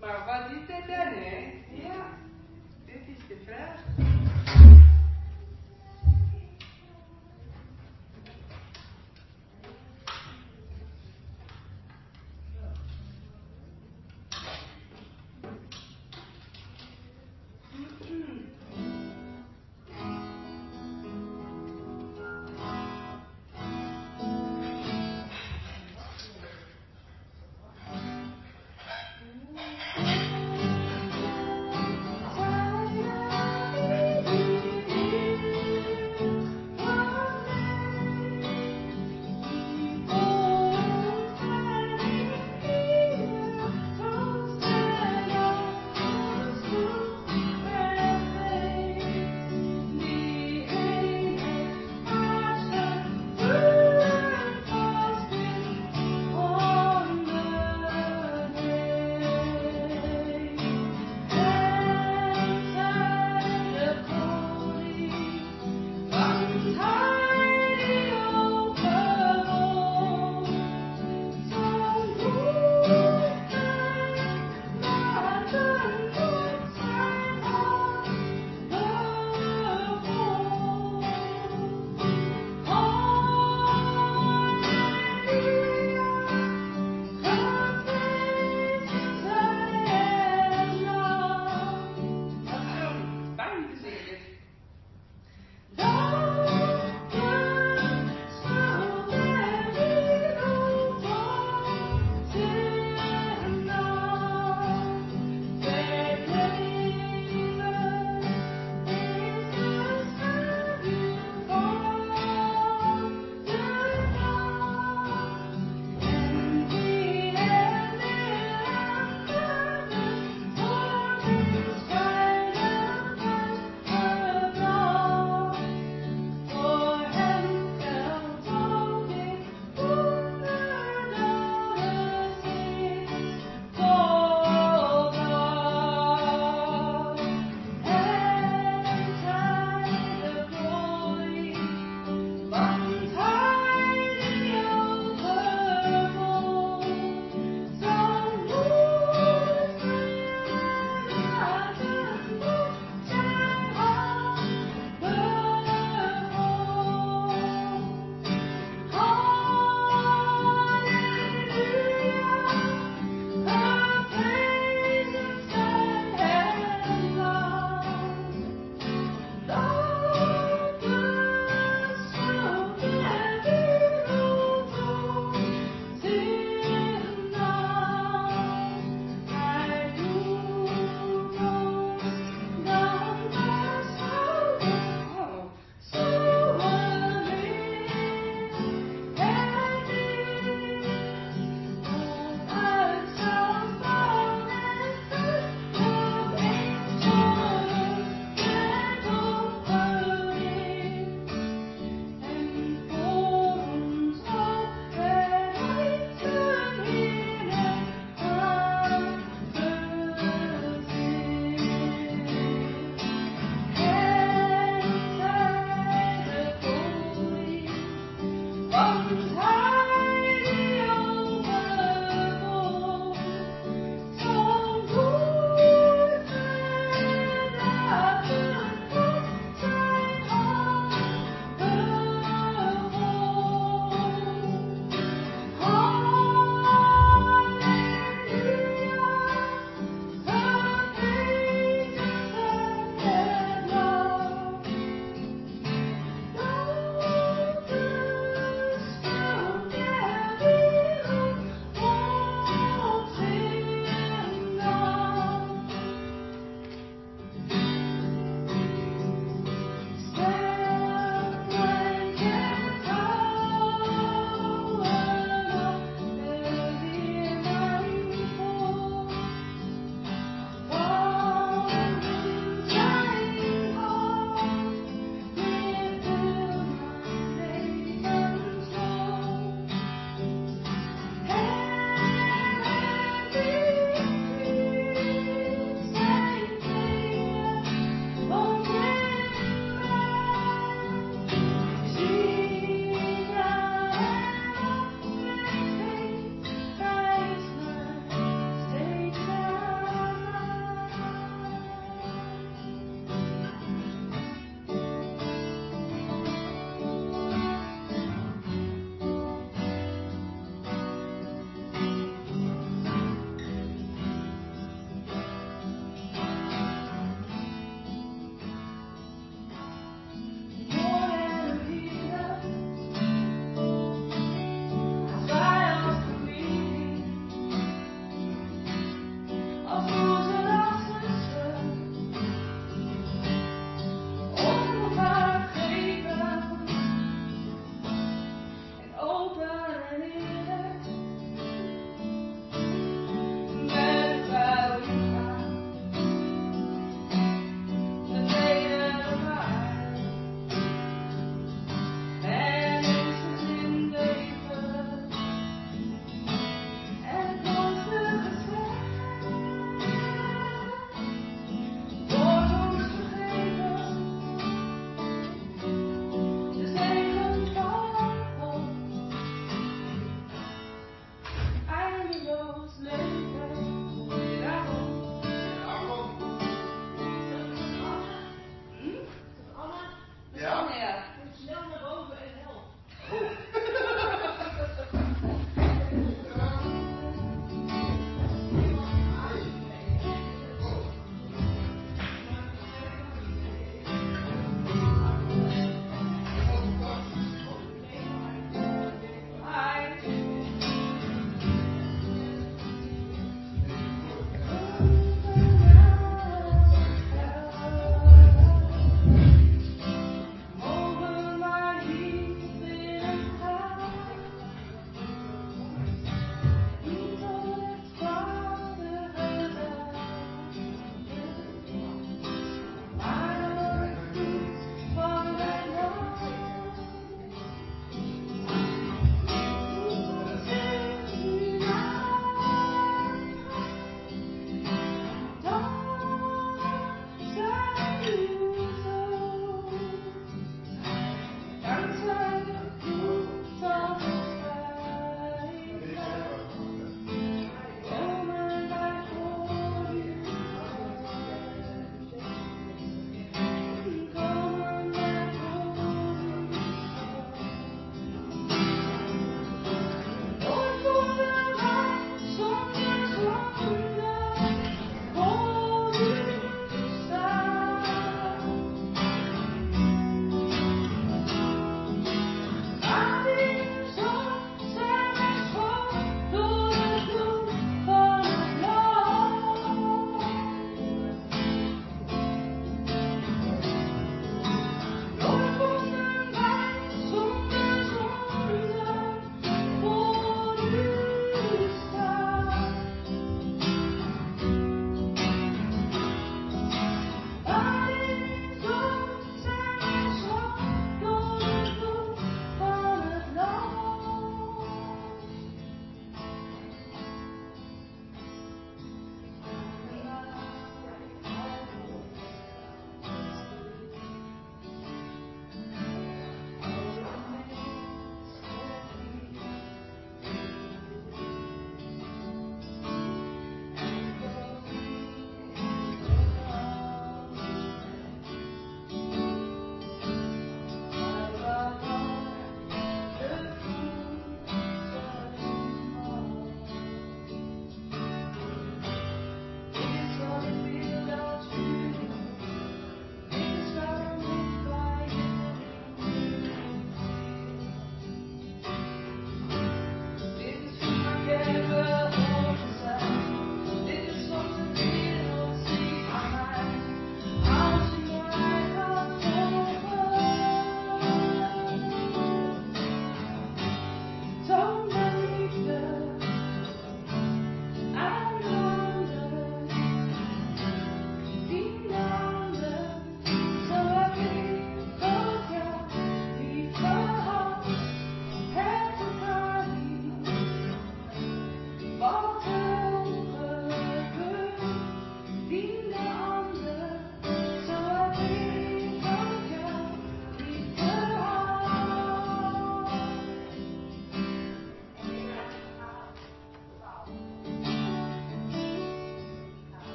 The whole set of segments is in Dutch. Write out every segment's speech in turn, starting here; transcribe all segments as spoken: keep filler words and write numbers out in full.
Maar wat is het dan, hè? Ja, dit is de vraag.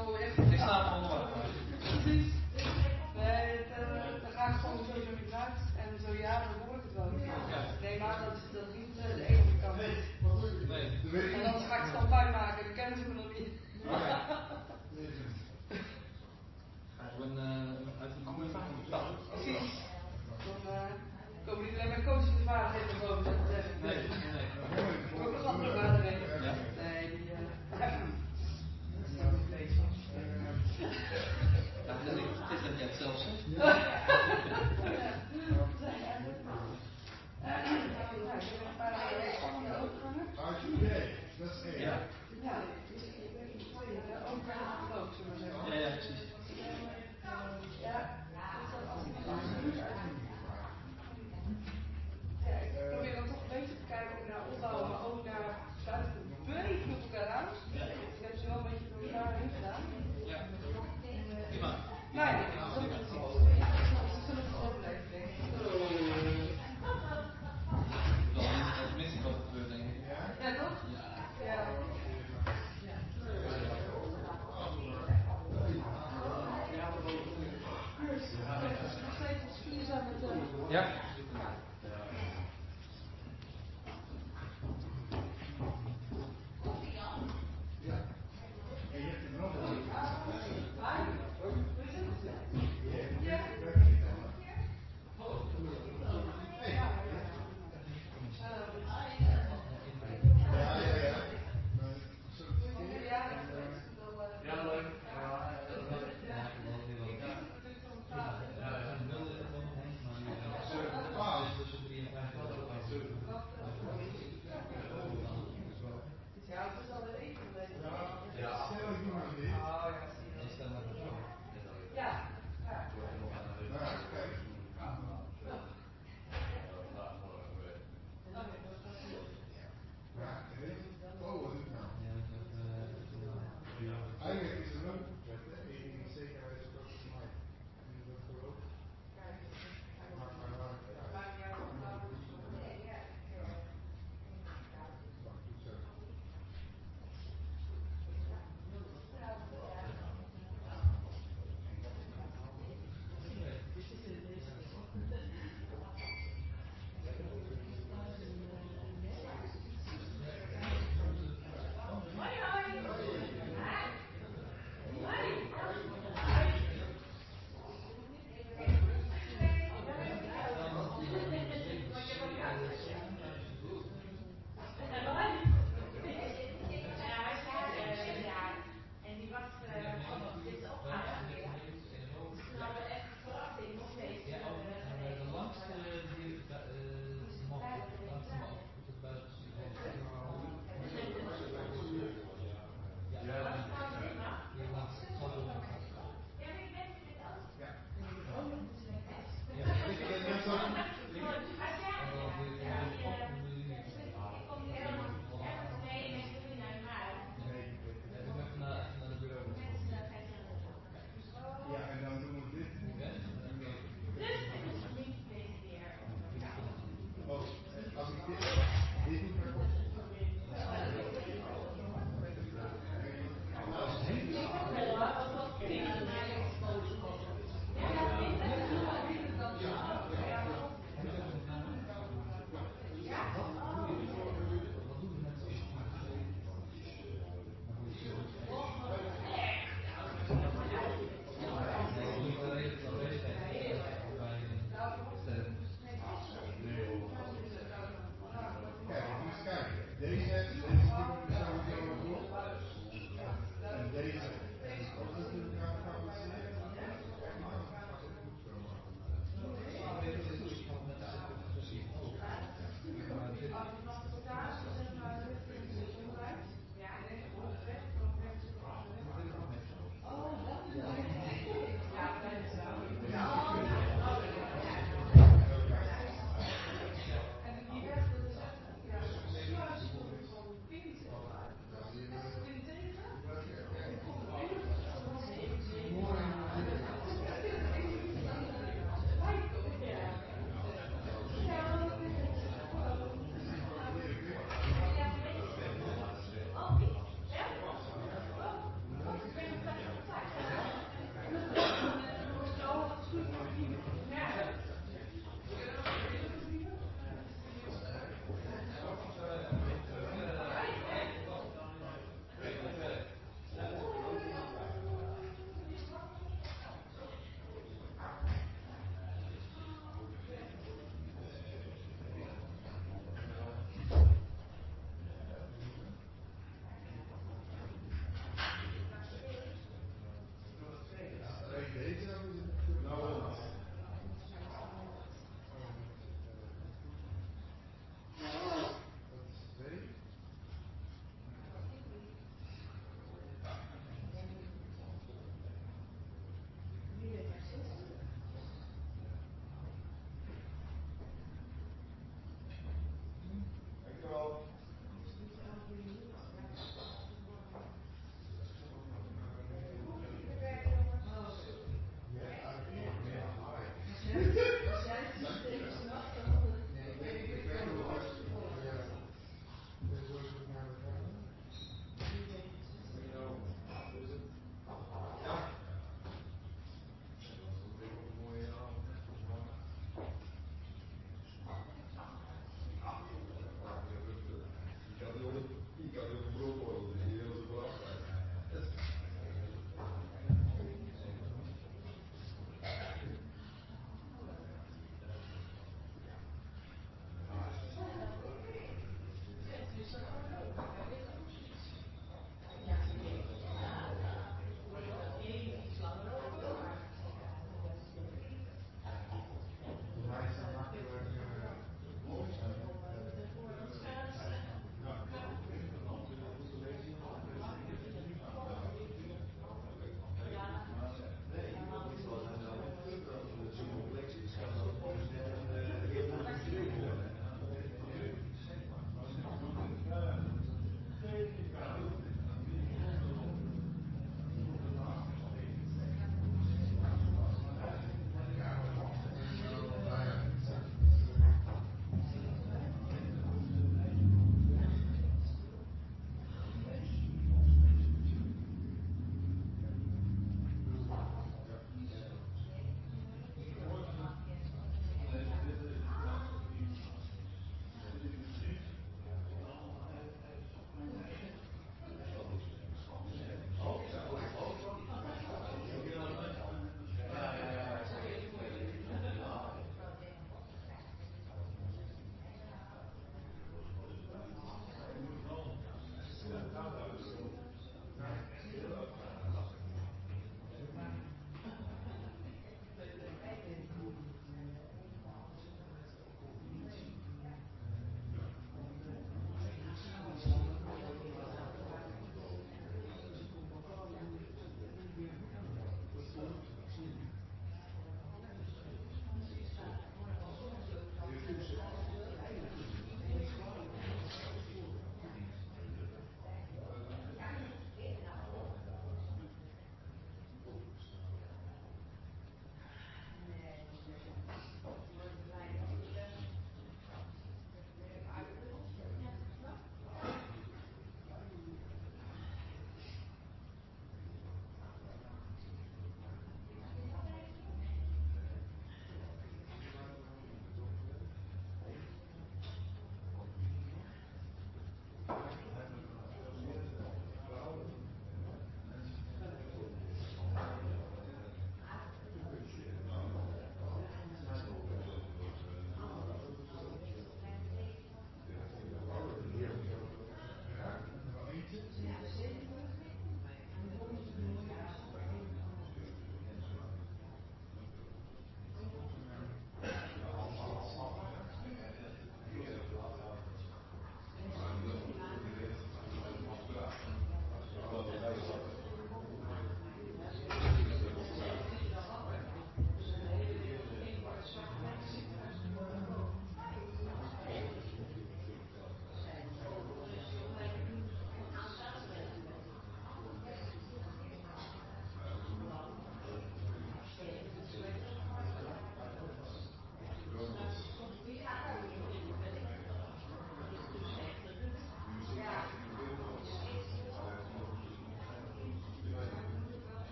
zo echt... Ik sta er onder. Precies. Nee, daar ga ik gewoon sowieso niet uit. En zo ja, dan hoor ik het wel. Ja. Nee, maar dat is dat niet uh, de enige kant. Nee. En dan ga ik het gewoon pijn maken, dan kennen ze me nog niet. Gewoon uh, uit een goede vader. Precies. Dan uh, komen niet alleen mijn coaching vaardigheden naar boven, zou ik zeggen. Nee, nee, nee. Ik heb ook nog andere vaardigheden. Ja. Nee, die... Uh, dat is niet een beetje. Ja, dat is dat jij het zelf zegt. Ja. Ja, ook bij het geloof, zullen we zeggen. Ja, ja, precies. Ja, als ik het absoluut uitvoer. Ja, ik probeer dan toch een beetje te kijken ook naar opbouwen, maar ook naar sluiten een beetje op elkaar aan. Ik heb ze wel een beetje door elkaar heen gedaan. Ja. Prima. Nou ja, dat is het. Ze zullen het wel blijven, denk ik. Wel niet dat mis ik wat er gebeurt, denk ik. Ja, toch? Ja. Ja. Nog steeds wat spieren zijn met de... Ja. Ja, leuk. Ja,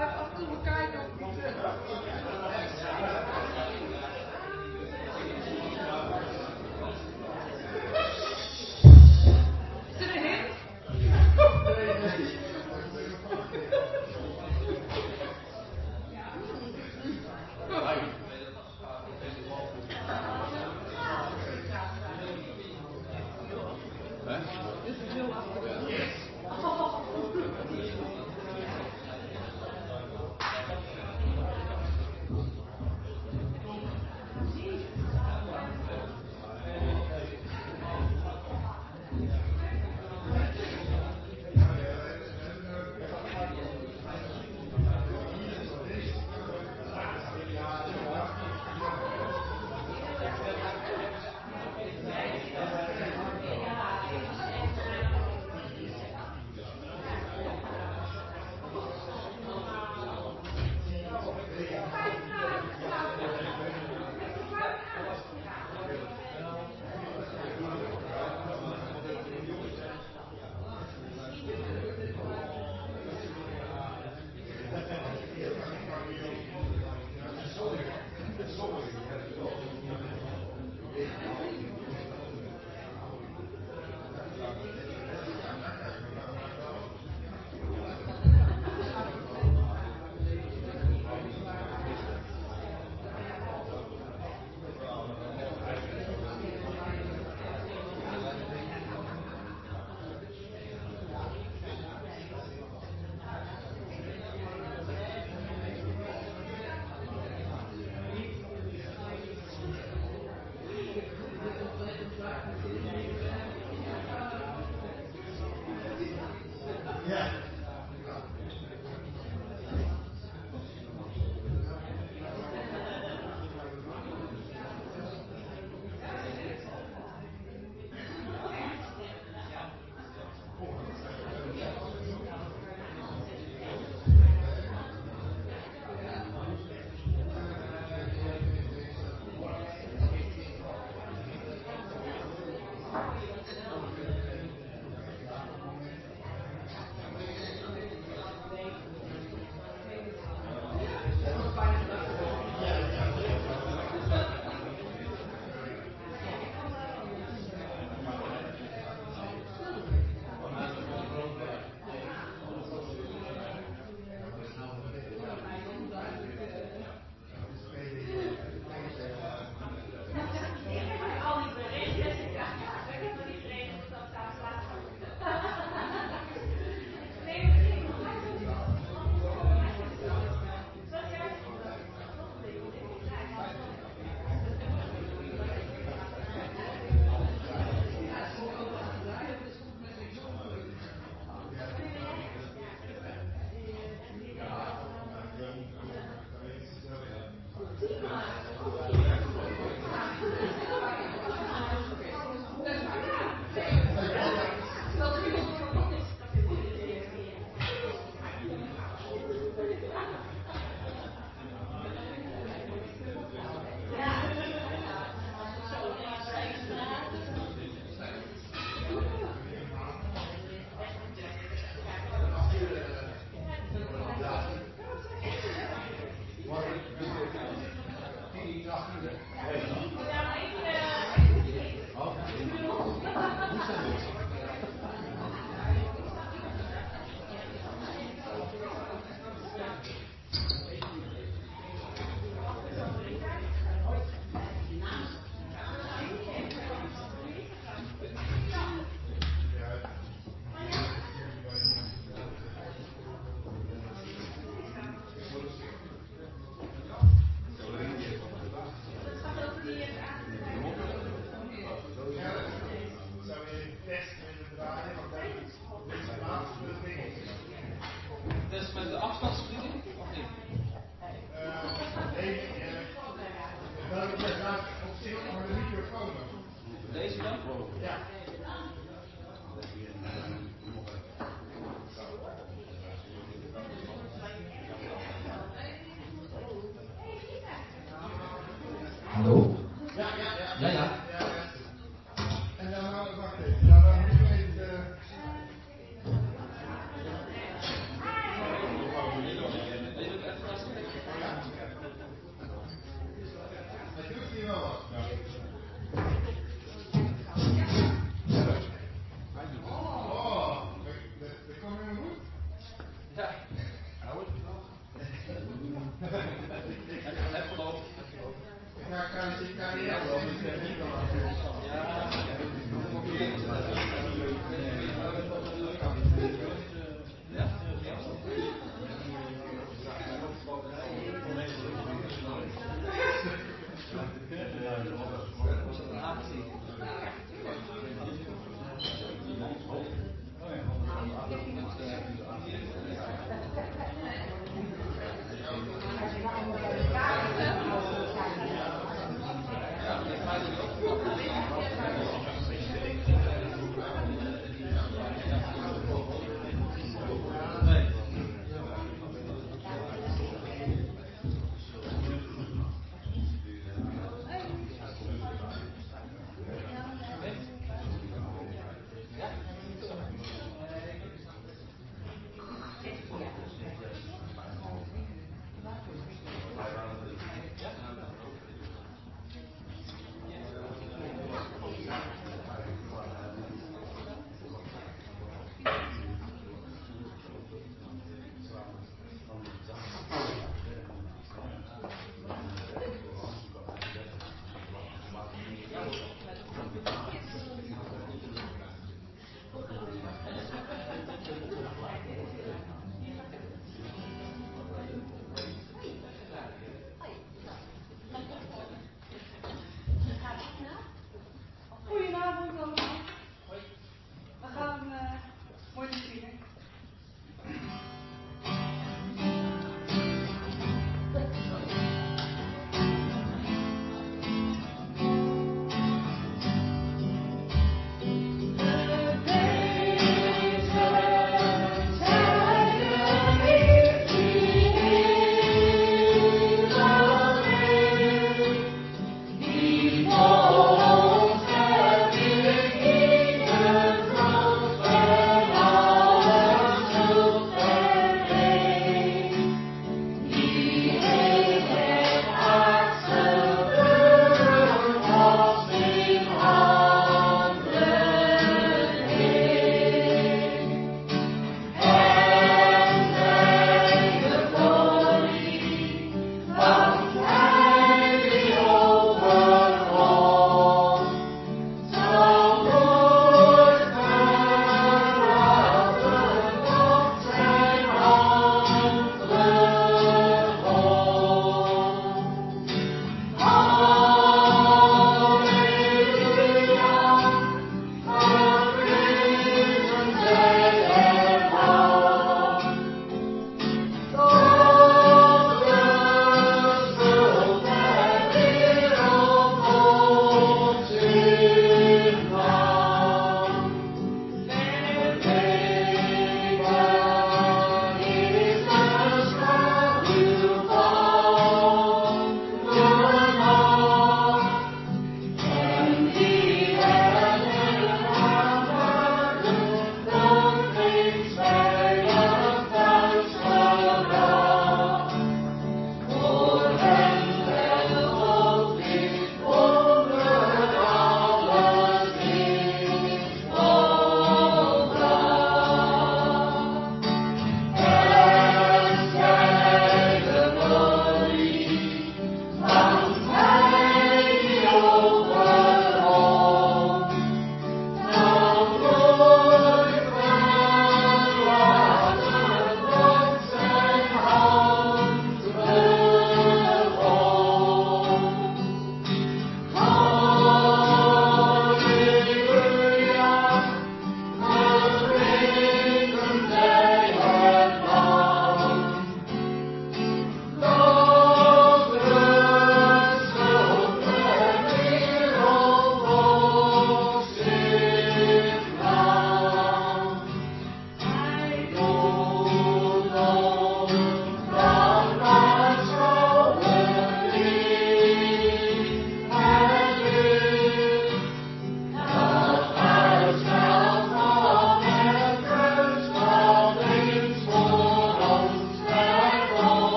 even af en toe wel kijken of het niet... Is er een hint? Dit is heel lastig.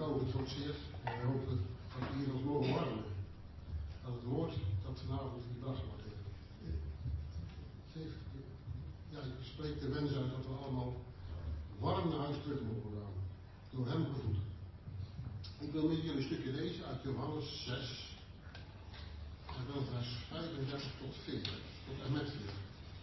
vrouwen geforceerd. En wij hopen dat we hier ons mogen warmen. Dat het woord dat vanavond gebracht wordt. Geef, ja, ik spreek de wens uit dat we allemaal warm naar huis terug mogen gaan. Door hem gevoed. Ik wil met jullie een stukje lezen uit Johannes zes. En wel vers vijfendertig tot veertig. Tot en met veertig.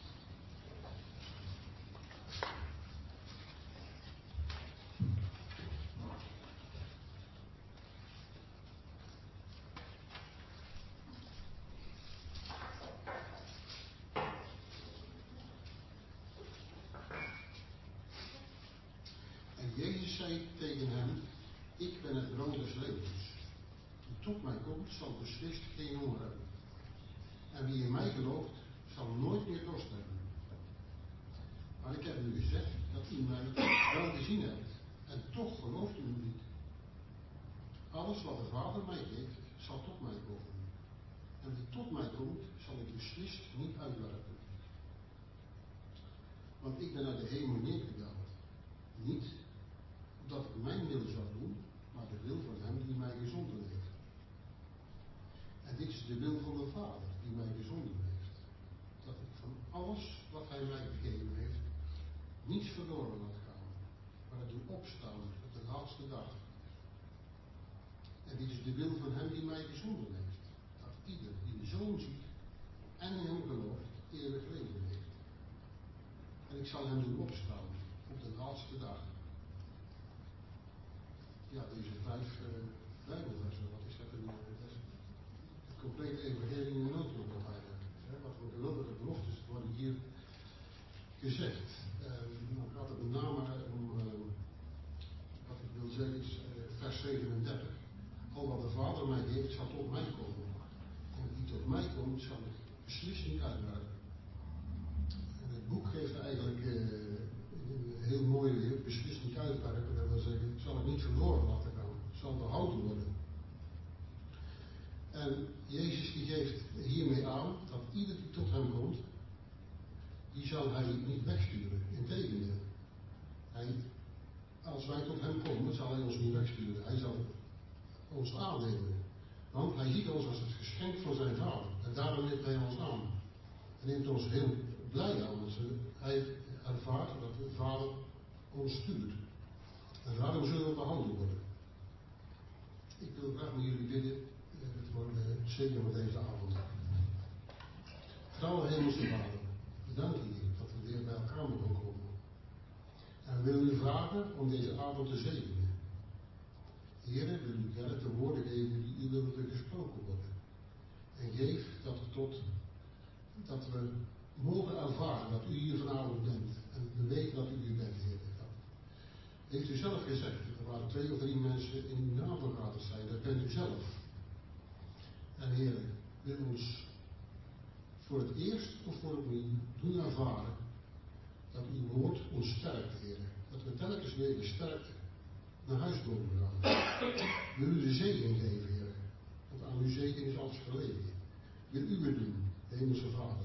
Jezus zei tegen hem, ik ben het brood des levens. Wie tot mij komt, zal beslist geen honger hebben. En wie in mij gelooft, zal nooit meer dorst hebben. Maar ik heb u gezegd dat u mij wel gezien hebt. En toch gelooft u me niet. Alles wat de Vader mij geeft, zal tot mij komen. En wie tot mij komt, zal ik beslist niet uitwerpen. Want ik ben naar de hemel neergedaald. Niet dat ik mijn wil zou doen, maar de wil van hem die mij gezonden heeft. En dit is de wil van de Vader die mij gezonden heeft. Dat ik van alles wat hij mij gegeven heeft, niets verloren laat gaan, maar het doe opstaan op de laatste dag. En dit is de wil van hem die mij gezonden heeft. Dat ieder die de Zoon ziet en in hem gelooft, eeuwig leven heeft. En ik zal hem doen opstaan op de laatste dag. Ja, deze vijf uh, Bijbelversen, wat is dat een, dat is het complete evangelie in de noodlop eigenlijk. Hè? Wat voor geweldige beloftes worden hier gezegd. Uh, dan gaat het met name om, uh, wat ik wil zeggen is uh, vers zevenendertig. Al wat de Vader mij geeft, zal tot mij komen. En wie tot mij komt, zal ik beslist niet uitwerpen. En het boek geeft eigenlijk uh, een heel mooi weer, beslist niet uitwerpen. Dat wil zeggen, ik zal het niet verloren laten gaan. Het zal behouden worden. En Jezus die geeft hiermee aan dat ieder die tot hem komt, die zal hij niet wegsturen. Integendeel. Hij, als wij tot hem komen, zal hij ons niet wegsturen. Hij zal ons aannemen. Want hij ziet ons als het geschenk van zijn Vader. En daarom neemt hij ons aan. Hij neemt ons heel blij aan. Dus hij ervaart dat de Vader ons stuurt. En daarom zullen we behouden worden. Ik wil graag met jullie bidden uh, voor de zegen van deze avond. Trouwe Hemelse Vader, bedankt u dat we weer bij elkaar mogen komen. En we willen u vragen om deze avond te zegenen. Heer, wil u gerne de woorden geven die u wilt gesproken worden. En geef dat we tot, dat we mogen ervaren dat u hier vanavond bent. En we weten dat u hier bent, Heer. Heeft u zelf gezegd, er waren twee of drie mensen in uw naam vergaderd zijn, dat bent u zelf. En Heer, wil ons voor het eerst of voor het opnieuw doen ervaren dat uw woord ons sterkt, Heer. Dat we telkens weer gesterkt naar huis mogen gaan. Wil u de zegen geven, Heer. Want aan uw zegen is alles gelegen. Wil u het doen, Hemelse Vader.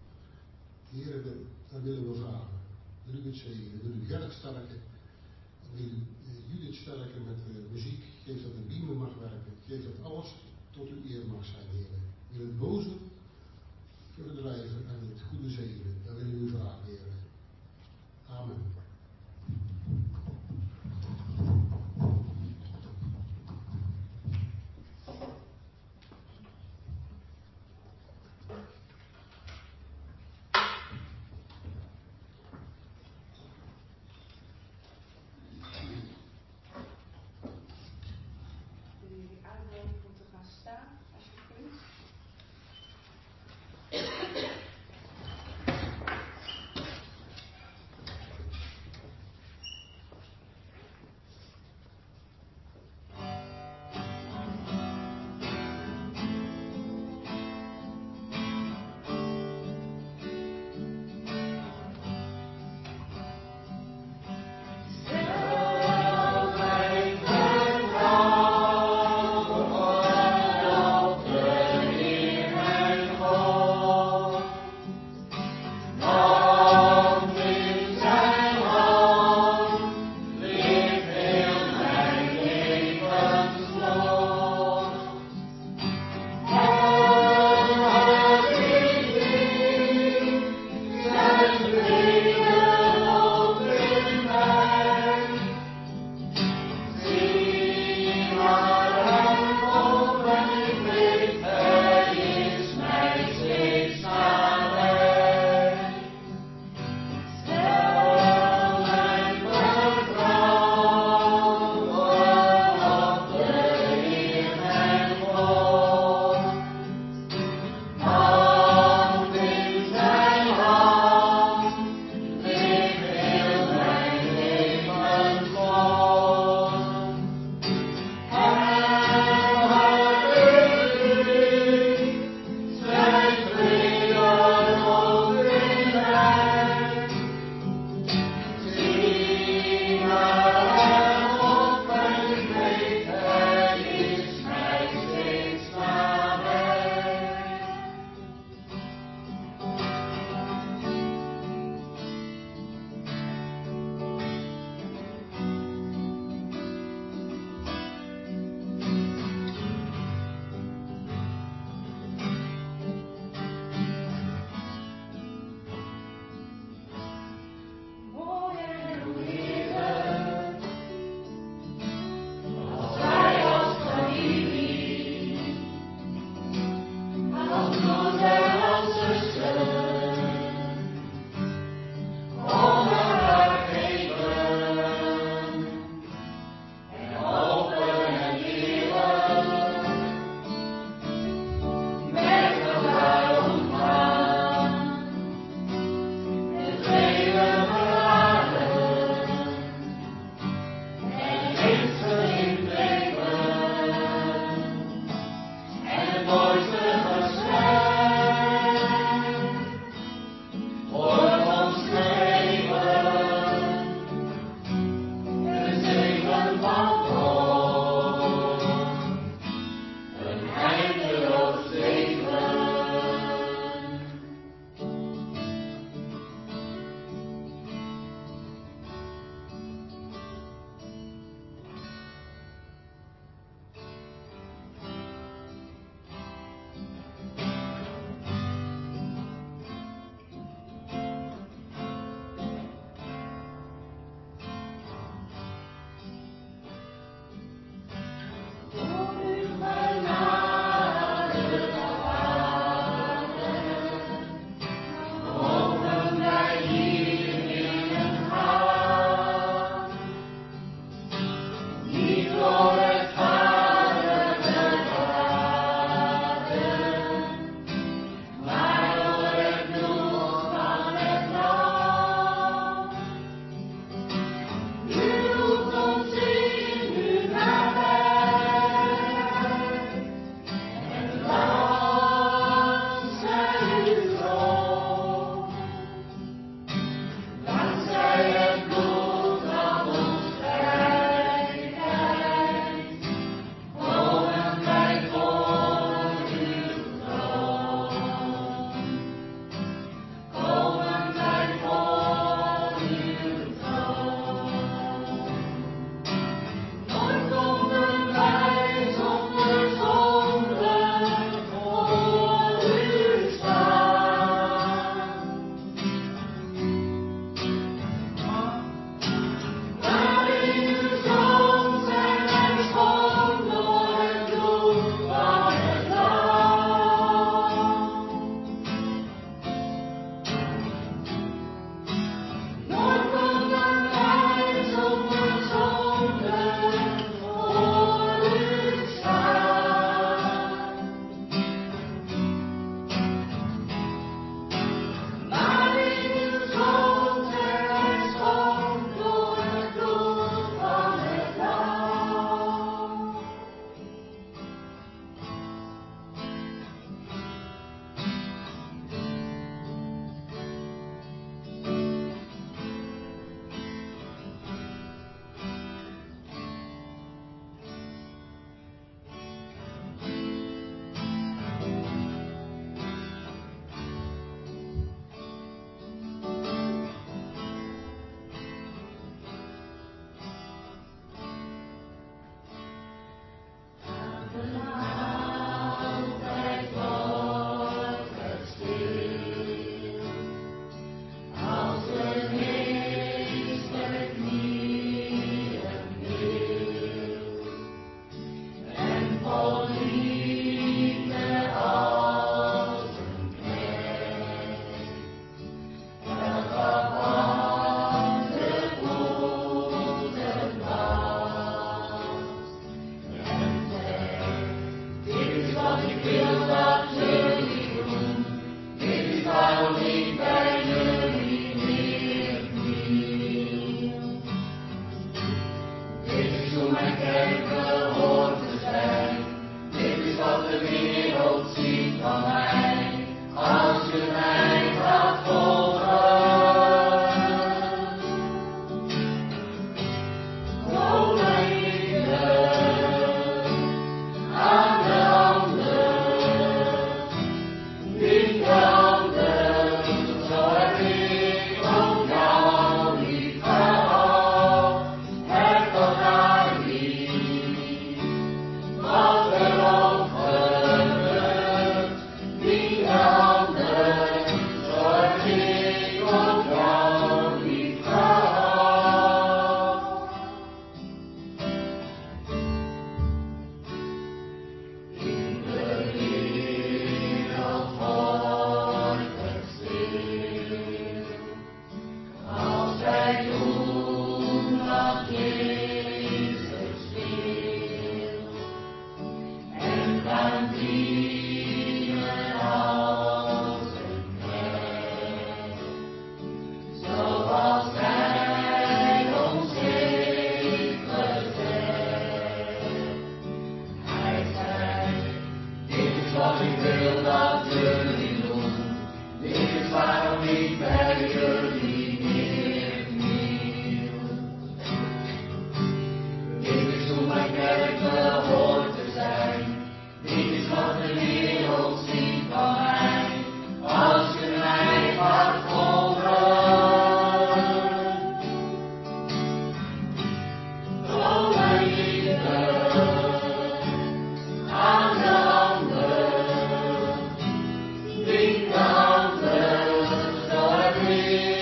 Heer, daar willen we vragen. Wil u het zegenen, wil u Gerrit sterken. Wil u Judith sterken met uh, muziek. Geef dat de beamer mag werken. Geef dat alles tot uw eer mag zijn, Heer. Wil het boze verdrijven en het goede zegenen. Daar willen we u vragen, Heer. Amen. Staan, als je kunt.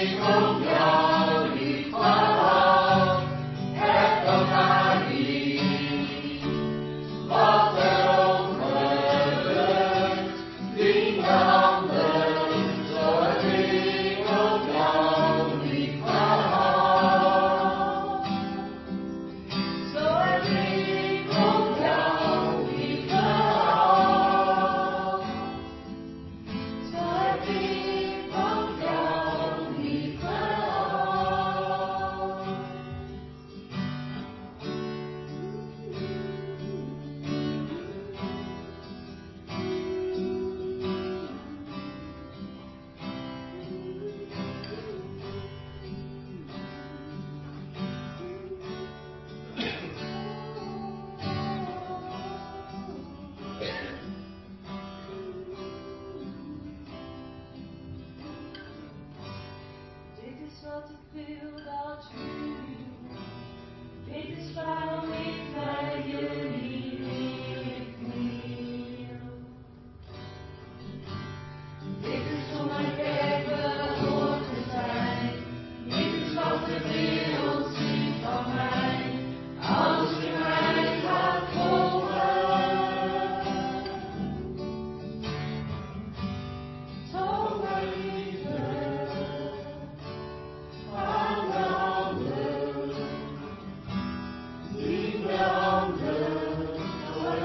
Thank you.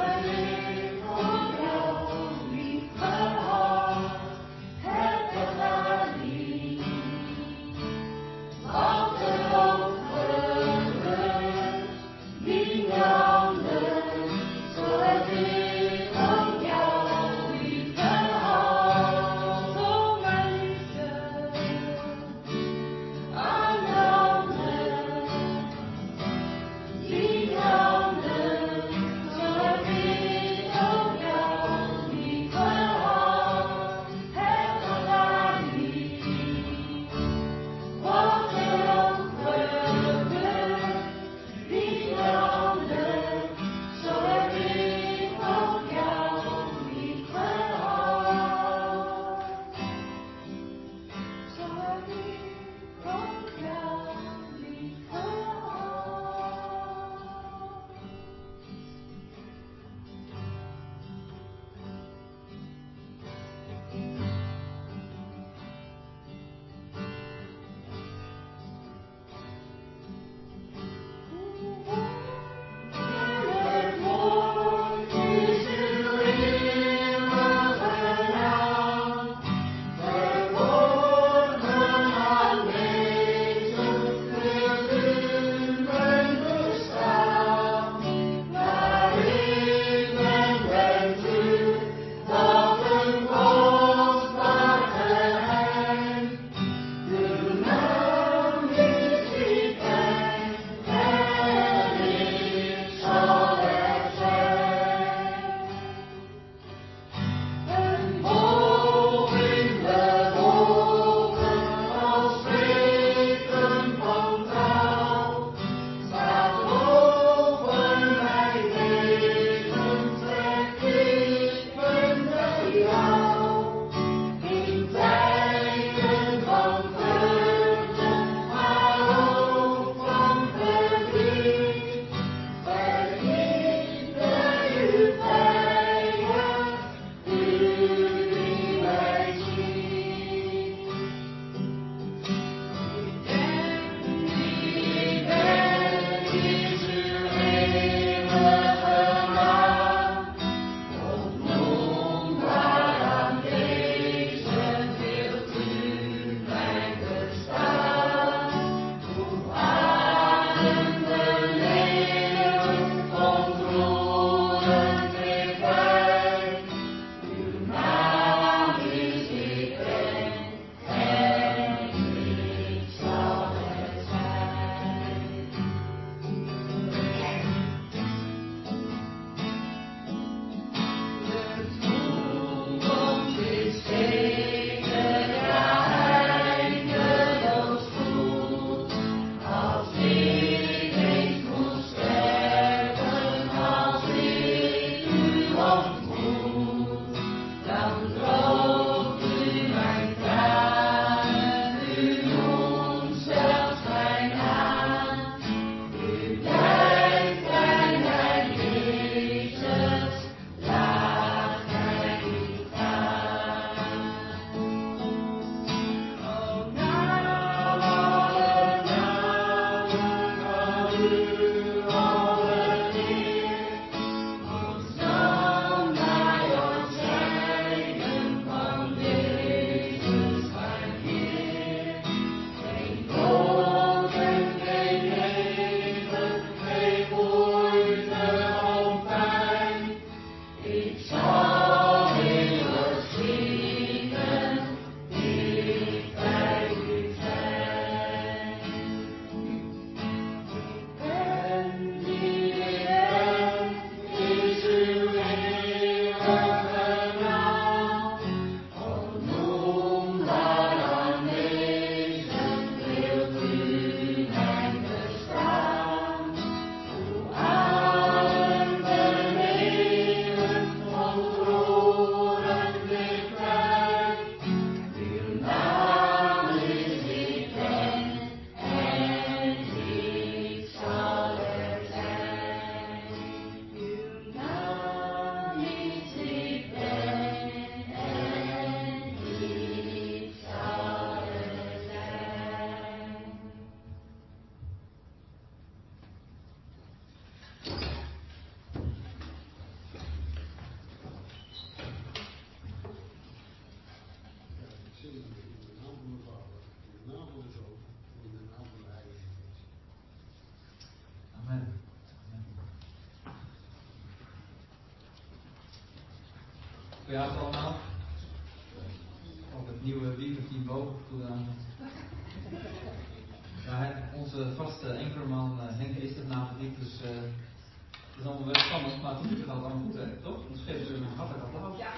verjaardag allemaal. Ook het nieuwe wielerteam boven toedaan. Ja, onze vaste anchorman uh, Henk is er vanavond niet, dus uh, het is allemaal wel spannend, maar tot nu toe gaat het allemaal goed, hè? Toch? Dus geef ze een hartelijk applaus. Ja.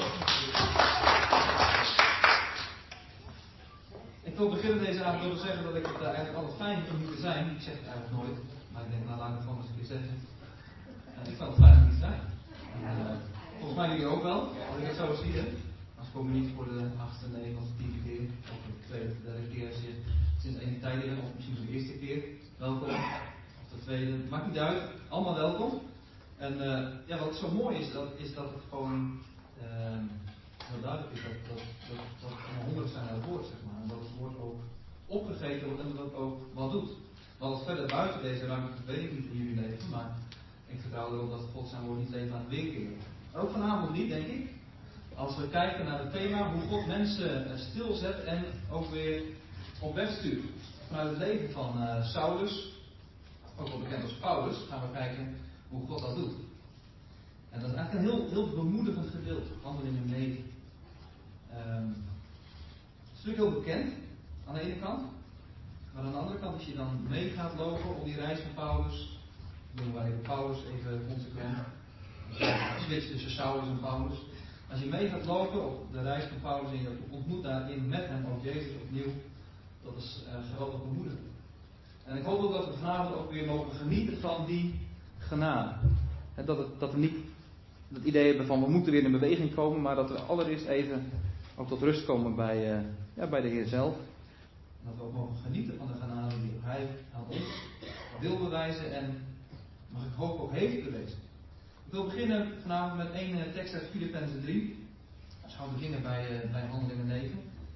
Ik wil beginnen deze avond door te zeggen dat ik het uh, eigenlijk altijd fijn vind om hier te zijn. Ik zeg het eigenlijk nooit, maar ik denk, nou laat ik het gewoon eens een keer zeggen. Uh, ik vind het fijn om hier te zijn. En, uh, volgens mij jullie ook wel, als ik het zo zie, hè? Als kom je niet voor de achtste, negende of tiende keer, of de tweede of derde keer als je sinds enige tijd bent, of misschien voor de eerste keer, welkom. Of de tweede, maakt niet uit, allemaal welkom. En uh, ja, wat zo mooi is, dat, is dat het gewoon uh, heel duidelijk is dat, dat, dat, dat we honderd zijn naar het woord, zeg maar. En dat het woord ook opgegeten wordt en dat het ook wat doet. Wat het verder buiten deze ruimte weet ik niet in jullie leven, maar ik vertrouw erop dat God zijn woord niet even aan het weerkeren. Ook vanavond niet, denk ik. Als we kijken naar het thema hoe God mensen stilzet en ook weer op weg stuurt. Vanuit het leven van uh, Saulus, ook wel bekend als Paulus, gaan we kijken hoe God dat doet. En dat is eigenlijk een heel, heel bemoedigend gedeelte, Handelingen negen. Um, het is natuurlijk heel bekend, aan de ene kant. Maar aan de andere kant, als je dan mee gaat lopen op die reis van Paulus, doen wij even Paulus even consequent. Een switch tussen Saulus en Paulus. Als je mee gaat lopen op de reis van Paulus en je ontmoet daarin met hem ook Jezus opnieuw, dat is uh, geweldig bemoedigend. En ik hoop ook dat we vanavond ook weer mogen genieten van die genade. He, dat, het, dat we niet het idee hebben van we moeten weer in beweging komen, maar dat we allereerst even ook tot rust komen bij, uh, ja, bij de Heer zelf. En dat we ook mogen genieten van de genade die Hij aan ons wil bewijzen en, mag ik hopen, ook heeft bewezen. Ik wil beginnen vanavond met één tekst uit Filippenzen drie. Dus gaan we beginnen bij, uh, bij Handelingen negen.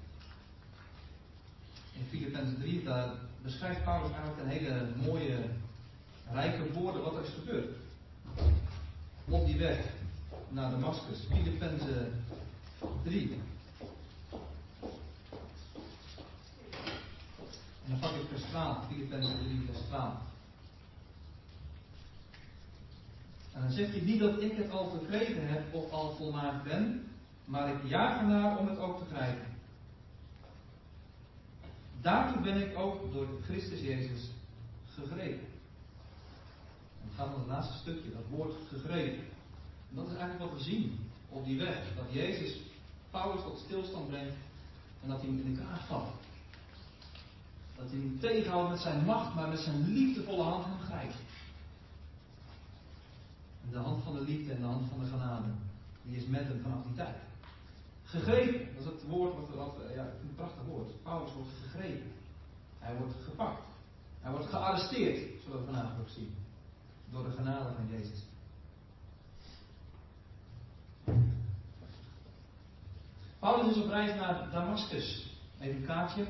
In Filippenzen drie, daar beschrijft Paulus eigenlijk een hele mooie, rijke woorden wat er is gebeurd. Op die weg naar Damascus. Filippenzen drie. En dan pak ik vers twaalf. Filippenzen drie, vers twaalf. En dan zegt hij niet dat ik het al verkregen heb of al volmaakt ben, maar ik jaag ernaar om het ook te grijpen. Daartoe ben ik ook door Christus Jezus gegrepen. En het gaat om het laatste stukje, dat woord gegrepen. En dat is eigenlijk wat we zien op die weg. Dat Jezus Paulus tot stilstand brengt en dat hij hem in de kraag valt. Dat hij hem tegenhoudt met zijn macht, maar met zijn liefdevolle hand hem grijpt. En de hand van de liefde en de hand van de genade, die is met hem vanaf die tijd. Gegrepen, dat is het woord wat, wat ja, ik vind het een prachtig woord. Paulus wordt gegrepen. Hij wordt gepakt. Hij wordt gearresteerd, zullen we vanavond ook zien. Door de genade van Jezus. Paulus is op reis naar Damascus. Even een kaartje.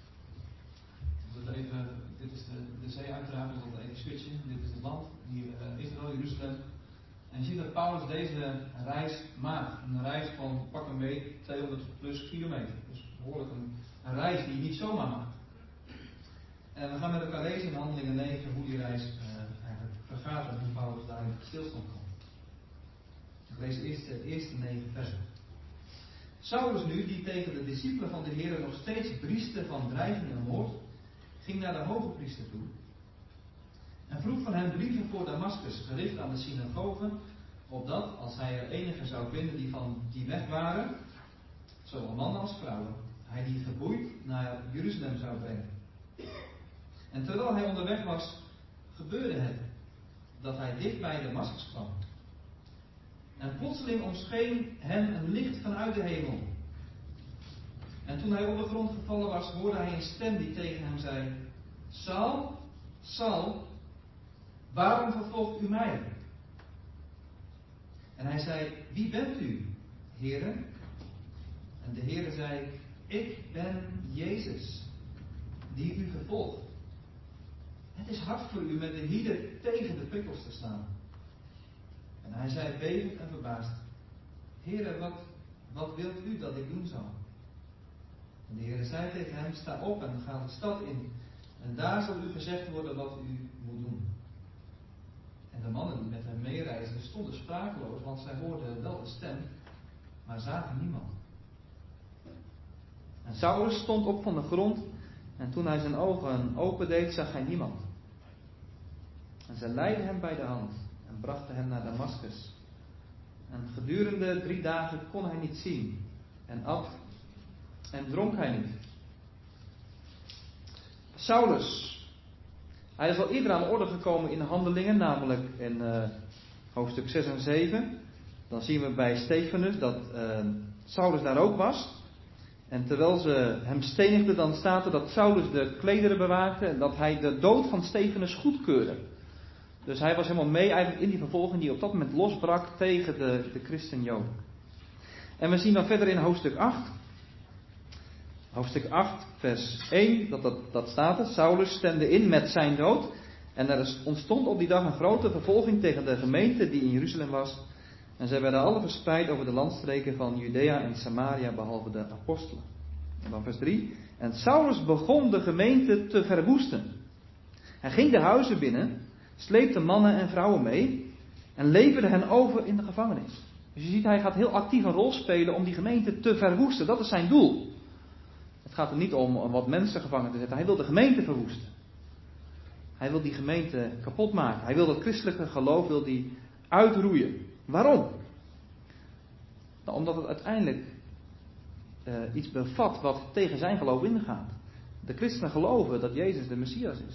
Even, dit is de, de zee uiteraard, dus dat even switchen. Dit is het land, hier uh, Israël, Jeruzalem. En je ziet dat Paulus deze reis maakt. Een reis van pak een mee tweehonderd plus kilometer. Dus behoorlijk een, een reis die je niet zomaar maakt. En we gaan met elkaar lezen in Handelingen negen hoe die reis uh, eigenlijk vergaat en hoe Paulus daar in stilstand komt. Ik lees eerst de eerste negen versen. Saulus nu, die tegen de discipelen van de Heer nog steeds brieste van dreiging en moord, ging naar de hoge priester toe en vroeg van hem brieven voor Damascus, gericht aan de synagogen, opdat, als hij er enige zou vinden die van die weg waren, zowel mannen als vrouwen, hij die geboeid naar Jeruzalem zou brengen. En terwijl hij onderweg was, gebeurde het dat hij dicht bij Damascus kwam. En plotseling omscheen hem een licht vanuit de hemel. En toen hij op de grond gevallen was, hoorde hij een stem die tegen hem zei: Saul, Saul, waarom vervolgt u mij? En hij zei: Wie bent u, Heere? En de Heere zei: Ik ben Jezus, die u vervolgt. Het is hard voor u met de hielen tegen de prikkels te slaan. En hij zei bevend en verbaasd: Heere, wat, wat wilt u dat ik doen zal? En de Heere zei tegen hem: Sta op en ga de stad in. En daar zal u gezegd worden wat u moet doen. En de mannen die met hem meereisden stonden sprakeloos, want zij hoorden wel de stem, maar zagen niemand. En Saulus stond op van de grond en toen hij zijn ogen opendeed, zag hij niemand. En zij leidden hem bij de hand en brachten hem naar Damaskus. En gedurende drie dagen kon hij niet zien en at en dronk hij niet. Saulus. Hij is al eerder aan de orde gekomen in de Handelingen, namelijk in uh, hoofdstuk zes en zeven. Dan zien we bij Stefanus dat uh, Saulus daar ook was. En terwijl ze hem stenigden, dan staat er dat Saulus de klederen bewaakte en dat hij de dood van Stefanus goedkeurde. Dus hij was helemaal mee eigenlijk in die vervolging die op dat moment losbrak tegen de, de christen-Joden. En we zien dan verder in hoofdstuk acht. Hoofdstuk acht, vers één, dat, dat, dat staat er. Saulus stemde in met zijn dood. En er ontstond op die dag een grote vervolging tegen de gemeente die in Jeruzalem was. En zij werden alle verspreid over de landstreken van Judea en Samaria, behalve de apostelen. En dan vers drie. En Saulus begon de gemeente te verwoesten. Hij ging de huizen binnen, sleepte mannen en vrouwen mee en leverde hen over in de gevangenis. Dus je ziet, hij gaat heel actief een rol spelen om die gemeente te verwoesten. Dat is zijn doel. Het gaat er niet om, om wat mensen gevangen te zetten. Hij wil de gemeente verwoesten. Hij wil die gemeente kapot maken. Hij wil dat christelijke geloof wil die uitroeien. Waarom? Nou, omdat het uiteindelijk uh, iets bevat wat tegen zijn geloof ingaat. De christenen geloven dat Jezus de Messias is.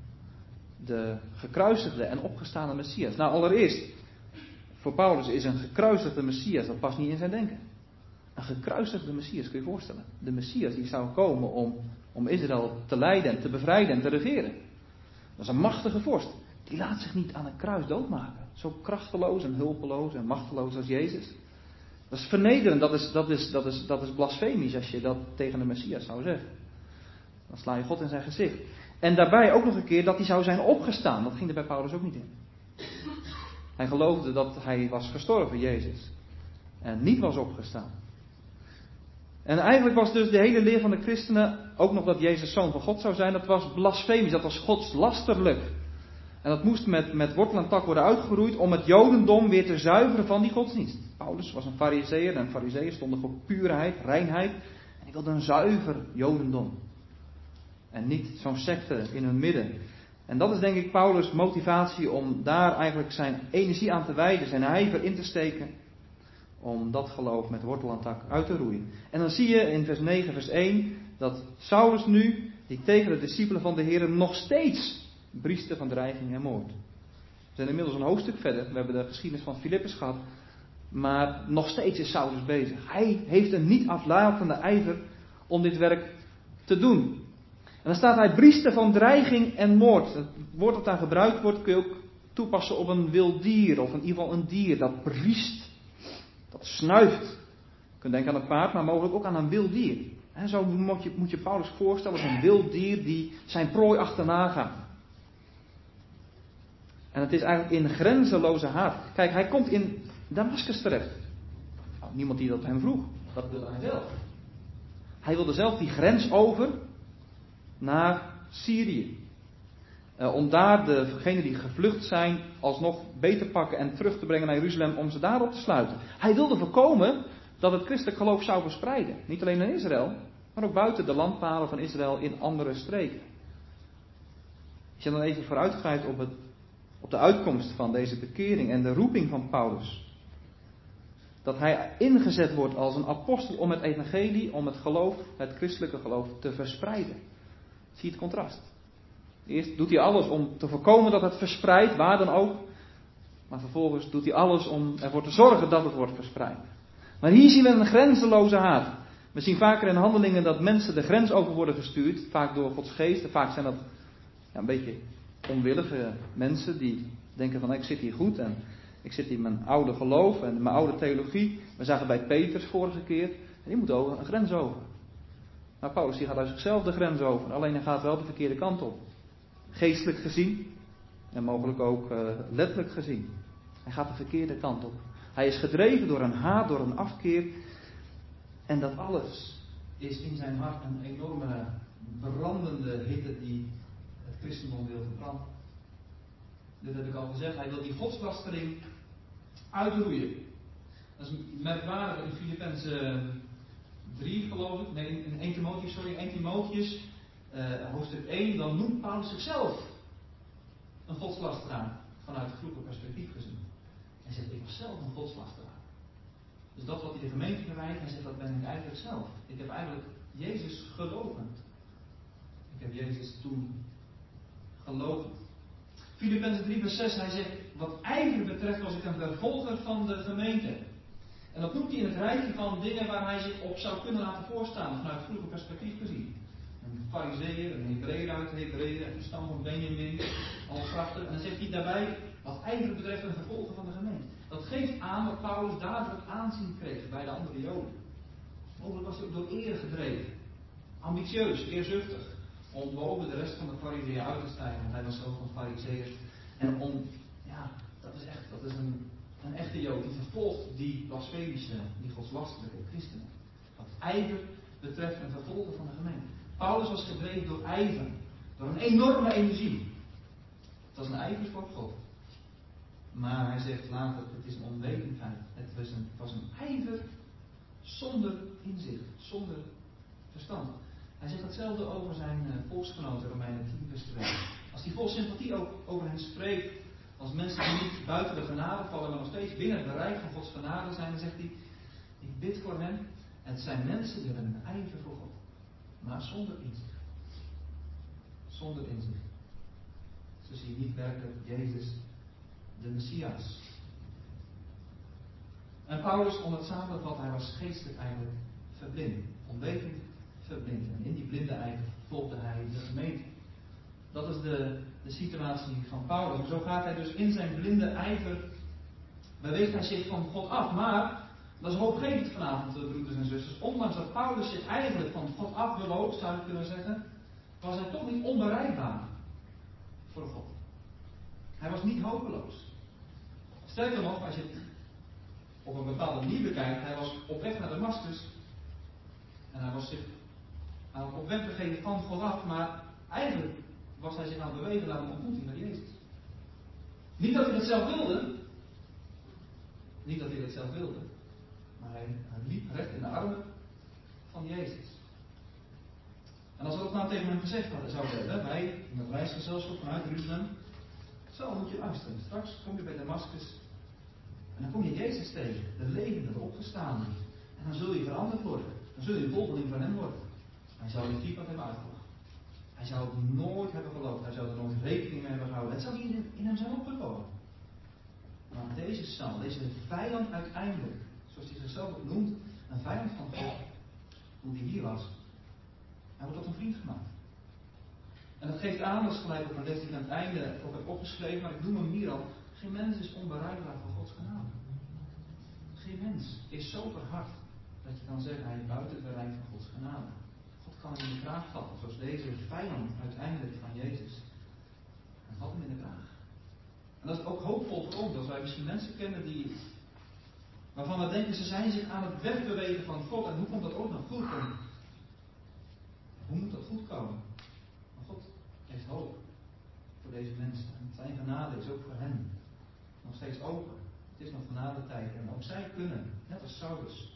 De gekruisigde en opgestane Messias. Nou, allereerst, voor Paulus is een gekruisigde Messias, dat past niet in zijn denken. Een gekruisigde Messias, kun je je voorstellen. De Messias die zou komen om, om Israël te leiden en te bevrijden en te regeren. Dat is een machtige vorst. Die laat zich niet aan een kruis doodmaken. Zo krachteloos en hulpeloos en machteloos als Jezus. Dat is vernederend, dat is, dat is, dat is, dat is blasfemisch als je dat tegen de Messias zou zeggen. Dan sla je God in zijn gezicht. En daarbij ook nog een keer dat hij zou zijn opgestaan. Dat ging er bij Paulus ook niet in. Hij geloofde dat hij was gestorven, Jezus. En niet was opgestaan. En eigenlijk was dus de hele leer van de christenen, ook nog dat Jezus zoon van God zou zijn, dat was blasfemisch, dat was godslasterlijk. En dat moest met, met wortel en tak worden uitgeroeid om het jodendom weer te zuiveren van die godsdienst. Paulus was een farizeeër en farizeeën stonden voor puurheid, reinheid. En die wilden een zuiver jodendom. En niet zo'n secte in hun midden. En dat is denk ik Paulus' motivatie om daar eigenlijk zijn energie aan te wijden, zijn ijver in te steken. Om dat geloof met wortel en tak uit te roeien. En dan zie je in vers negen, vers één, dat Saulus nu, die tegen de discipelen van de Heer nog steeds brieste van dreiging en moord. We zijn inmiddels een hoofdstuk verder, we hebben de geschiedenis van Filippus gehad. Maar nog steeds is Saulus bezig. Hij heeft een niet aflatende ijver om dit werk te doen. En dan staat hij brieste van dreiging en moord. Het woord dat daar gebruikt wordt kun je ook toepassen op een wild dier. Of in ieder geval een dier dat briest. Dat snuift. Je kunt denken aan een paard, maar mogelijk ook aan een wild dier. En zo moet je, moet je Paulus voorstellen als een wild dier die zijn prooi achterna gaat. En het is eigenlijk in grenzeloze haat. Kijk, hij komt in Damaskus terecht. Nou, niemand die dat hem vroeg. Dat wilde hij zelf. Hij wilde zelf die grens over naar Syrië. Uh, om daar degenen die gevlucht zijn alsnog beter te pakken en terug te brengen naar Jeruzalem om ze daarop te sluiten. Hij wilde voorkomen dat het christelijk geloof zou verspreiden. Niet alleen in Israël, maar ook buiten de landpalen van Israël in andere streken. Als je dan even vooruitgaat op, het, op de uitkomst van deze bekering en de roeping van Paulus. Dat hij ingezet wordt als een apostel om het evangelie, om het geloof, het christelijke geloof te verspreiden. Zie je het contrast? Eerst doet hij alles om te voorkomen dat het verspreidt, waar dan ook. Maar vervolgens doet hij alles om ervoor te zorgen dat het wordt verspreid. Maar hier zien we een grenzeloze haat. We zien vaker in handelingen dat mensen de grens over worden gestuurd. Vaak door Gods geest. En vaak zijn dat ja, een beetje onwillige mensen die denken van ik zit hier goed. En ik zit hier in mijn oude geloof en mijn oude theologie. We zagen bij Petrus vorige keer. En die moet over een grens over. Nou, Paulus die gaat uit zichzelf de grens over. Alleen hij gaat wel de verkeerde kant op. Geestelijk gezien. En mogelijk ook uh, letterlijk gezien. Hij gaat de verkeerde kant op. Hij is gedreven door een haat, door een afkeer. En dat alles is in zijn hart een enorme brandende hitte die het christendom wil verbranden. Dit heb ik al gezegd. Hij wil die godslastering uitroeien. Dat is merkwaardig in Filippenzen drie, geloof ik. Nee, in één Timotheus, sorry, één Timotheus, uh, hoofdstuk één. Dan noemt Paulus zichzelf een godslasteraar. Vanuit het vroege perspectief gezien. Hij zegt, ik was zelf een godslasteraar. Dus dat wat hij de gemeente verwijt, hij zegt, dat ben ik eigenlijk zelf. Ik heb eigenlijk Jezus gelogen. Ik heb Jezus toen gelogen. Filippenzen drie vers zes, hij zegt, wat ijver betreft was ik een vervolger van de gemeente. En dat noemt hij in het rijtje van dingen waar hij zich op zou kunnen laten voorstaan, vanuit het vroege perspectief gezien. Een farizeeër, een Hebreeër uit de Hebreeën, een stam van Benjamin, al prachtig. En dan zegt hij daarbij, wat ijver betreft een vervolger van de gemeente. Dat geeft aan dat Paulus dadelijk aanzien kreeg bij de andere Joden. Mogelijk was hij ook door eer gedreven. Ambitieus, eerzuchtig. Om boven de rest van de farizeeën uit te stijgen. Want hij was zelf een farizeeër. En om, ja, dat is echt, dat is een, een echte Jood. Die vervolgt die blasfemische, die godslastelijke christenen. Wat ijver betreft een vervolger van de gemeente. Paulus was gedreven door ijver. Door een enorme energie. Het was een ijver voor God. Maar hij zegt later, het is een onwetendheid. Het was een, het was een ijver zonder inzicht, zonder verstand. Hij zegt hetzelfde over zijn uh, volksgenoten, Romeinen tien vers twee. Als hij vol sympathie ook over hen spreekt, als mensen die niet buiten de genade vallen, maar nog steeds binnen het bereik van Gods genade zijn, dan zegt hij, ik bid voor hen. En het zijn mensen die hebben een ijver voor God. Maar zonder inzicht. Zonder inzicht. Ze zien niet werkelijk Jezus, de Messias. En Paulus, om het samen te vatten, hij was geestelijk eigenlijk verblind. Onwetend verblind. En in die blinde ijver volgde hij de gemeente. Dat is de, de situatie van Paulus. En zo gaat hij dus in zijn blinde ijver, beweegt hij zich van God af. Maar, dat is hoopgevend vanavond, broeders en zusters. Ondanks dat Paulus zich eigenlijk van God af bewoog, zou je kunnen zeggen, was hij toch niet onbereikbaar voor God. Hij was niet hopeloos. Sterker nog, als je het op een bepaalde manier bekijkt, hij was op weg naar Damascus. En hij was zich aan op weg begeven van God af, maar eigenlijk was hij zich aan het bewegen naar een ontmoeting met Jezus. Niet dat hij dat zelf wilde. Niet dat hij dat zelf wilde. Maar hij, hij liep recht in de armen van Jezus. En als we dat nou tegen hem gezegd hadden, zouden we, wij, in het reisgezelschap vanuit Jeruzalem, zo moet je luisteren. Straks kom je bij Damascus en dan kom je Jezus tegen, de levende, de opgestaande. En dan zul je veranderd worden. Dan zul je een volgeling van hem worden. Hij zou je diep hebben uitgelachen. Hij zou het nooit hebben geloofd. Hij zou er nooit rekening mee hebben gehouden. Het zou niet in, in hem zijn opgekomen. Maar deze Saul, deze vijand uiteindelijk, zoals hij zichzelf ook noemt, een vijand van God, hoe die hier was, hij wordt tot een vriend gemaakt. En dat geeft aan, dat is gelijk op een les die ik aan het einde ook heb opgeschreven, maar ik noem hem hier al, geen mens is onbereikbaar voor Gods genade. Geen mens is zo verhard dat je kan zeggen, hij is buiten het bereik van Gods genade. God kan hem in de kraag vatten, zoals deze vijand uiteindelijk van Jezus. Hij vat hem in de kraag. En dat is ook hoopvol voor ons, als wij misschien mensen kennen die, waarvan we denken, ze zijn zich aan het wegbewegen van God. En hoe komt dat ook nog goed? En hoe moet dat goed komen? Maar God heeft hoop voor deze mensen. En zijn genade is ook voor hen nog steeds open. Het is nog genadetijd. En ook zij kunnen, net als Saulus,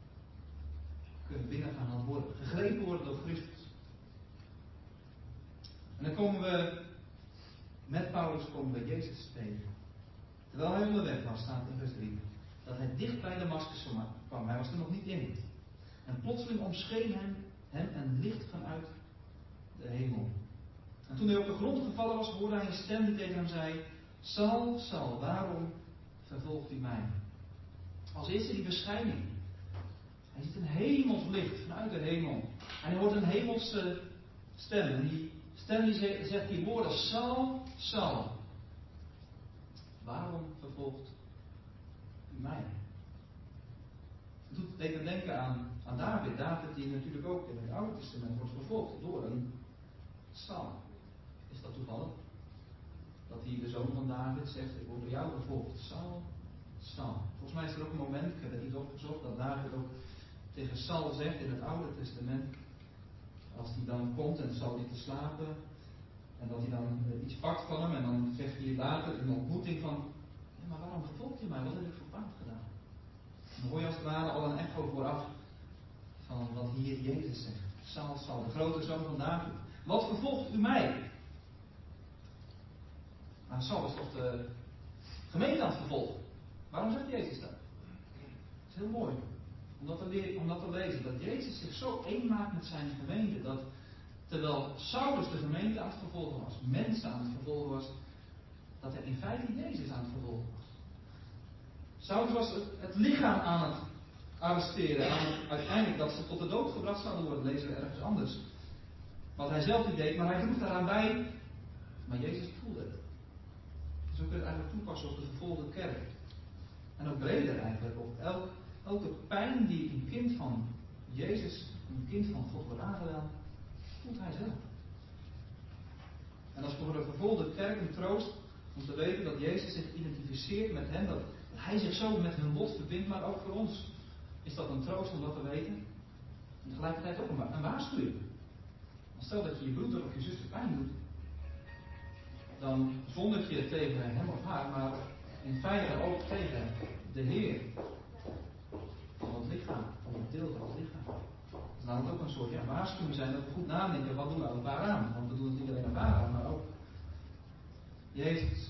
kunnen binnengaan worden, gegrepen worden door Christus. En dan komen we, met Paulus komen we Jezus tegen. Terwijl hij onderweg was, staat in vers drie, dat hij dicht bij Damascus kwam. Hij was er nog niet in. En plotseling omscheen hem, hem een licht vanuit de hemel. En toen hij op de grond gevallen was, hoorde hij een stem die tegen hem zei, Saul, Saul, waarom vervolgt u mij? Als eerste die verschijning. Hij ziet een hemels licht vanuit de hemel. En hij hoort een hemelse stem. En die stem die zegt die woorden, Saul, Saul, waarom vervolgt u mij? Het doet even denken aan, aan David. David die natuurlijk ook in het Oude Testament wordt vervolgd door een Saul. Is dat toevallig? Dat hij, de zoon van David, zegt, ik word door jou vervolgd. Saul, Saul. Volgens mij is er ook een moment, ik heb het niet opgezocht, dat David ook tegen Saul zegt in het Oude Testament, als hij dan komt en zal hij te slapen, en dat hij dan iets pakt van hem, en dan zegt hij later in de ontmoeting van, ja, maar waarom vervolgt hij mij? Wat heb ik voor fout gedaan? Dan hoor je als het ware al een echo vooraf van wat hier Jezus zegt. Saul, Saul, de grote zoon van David. Wat vervolgt u mij? Maar Saul is toch de gemeente aan het vervolgen. Waarom zegt Jezus dat? Het is heel mooi om dat, te leren, om dat te lezen. Dat Jezus zich zo één maakt met zijn gemeente. Dat terwijl Saulus de gemeente aan het vervolgen was. Mensen aan het vervolgen was. Dat hij in feite Jezus aan het vervolgen was. Saulus was het, het lichaam aan het arresteren. Aan het, uiteindelijk dat ze tot de dood gebracht zouden worden. Lezen we ergens anders. Wat hij zelf niet deed. Maar hij droeg daaraan bij. Maar Jezus voelde het. Zo kun je het eigenlijk toepassen op de vervolgde kerk. En ook breder eigenlijk op elk, elke pijn die een kind van Jezus, een kind van God wordt aangedaan, voelt hij zelf. En dat is voor de vervolgde kerk een troost om te weten dat Jezus zich identificeert met hen, dat hij zich zo met hun lot verbindt, maar ook voor ons is dat een troost om dat te weten. En tegelijkertijd ook een, wa- een waarschuwing. Want stel dat je je broeder of je zuster pijn doet, dan zondig je tegen hem of haar, maar in feite ook tegen de Heer van het lichaam, van het deel van het lichaam. Dus laat het ook een soort ja, waarschuwing zijn dat we goed nadenken, wat doen we aan elkaar aan? Want we doen het niet alleen aan elkaar aan, maar ook Jezus.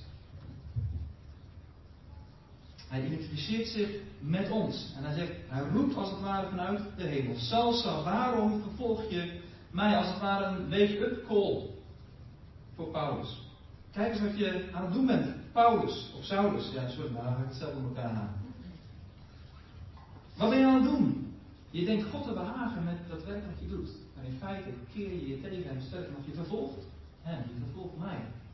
Hij identificeert zich met ons. En hij zegt, hij roept als het ware vanuit de hemel. Saul, Saul, waarom vervolg je mij als het ware een wake-up call voor Paulus? Kijk eens wat je aan het doen bent. Paulus, of Saulus. Ja, sorry, maar dan ga ik het zelf met elkaar aan. Wat ben je aan het doen? Je denkt God te behagen met dat werk wat je doet. Maar in feite keer je je tegen hem, sterker nog, je vervolgt hem, je vervolgt mij.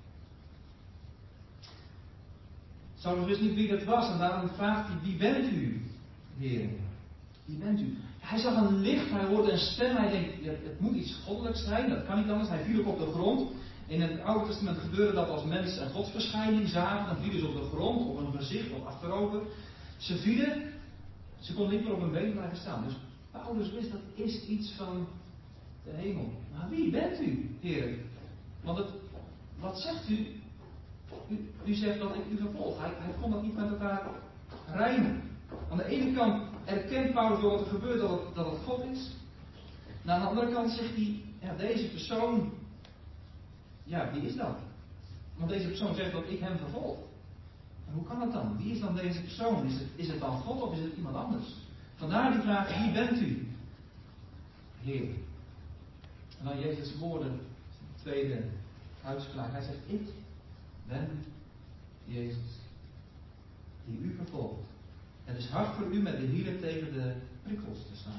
Saulus wist niet wie dat was en daarom vraagt hij, wie bent u, Heer? Wie bent u? Hij zag een licht, hij hoorde een stem, hij denkt, ja, het moet iets goddelijks zijn, dat kan niet anders. Hij viel ook op de grond. In het Oude Testament gebeurde dat als mensen een godsverschijning zagen, dan vielen ze op de grond, op hun gezicht of achterover. Ze vielen, ze konden niet meer op hun been blijven staan. Dus Paulus wist, dat is iets van de hemel. Maar wie bent u, Heer? Want het, wat zegt u? u? U zegt dat ik u vervolg. Hij, hij kon dat niet met elkaar rijmen. Aan de ene kant erkent Paulus door wat er gebeurt dat het, dat het God is. En aan de andere kant zegt hij, ja, deze persoon, ja, wie is dat? Want deze persoon zegt dat ik hem vervolg. En hoe kan dat dan? Wie is dan deze persoon? Is het, is het dan God of is het iemand anders? Vandaar die vraag, wie bent u? Heer. En dan Jezus' woorden, de tweede uitspraak. Hij zegt, ik ben Jezus, die u vervolgt. Het is hard voor u met de hielen tegen de prikkels te staan.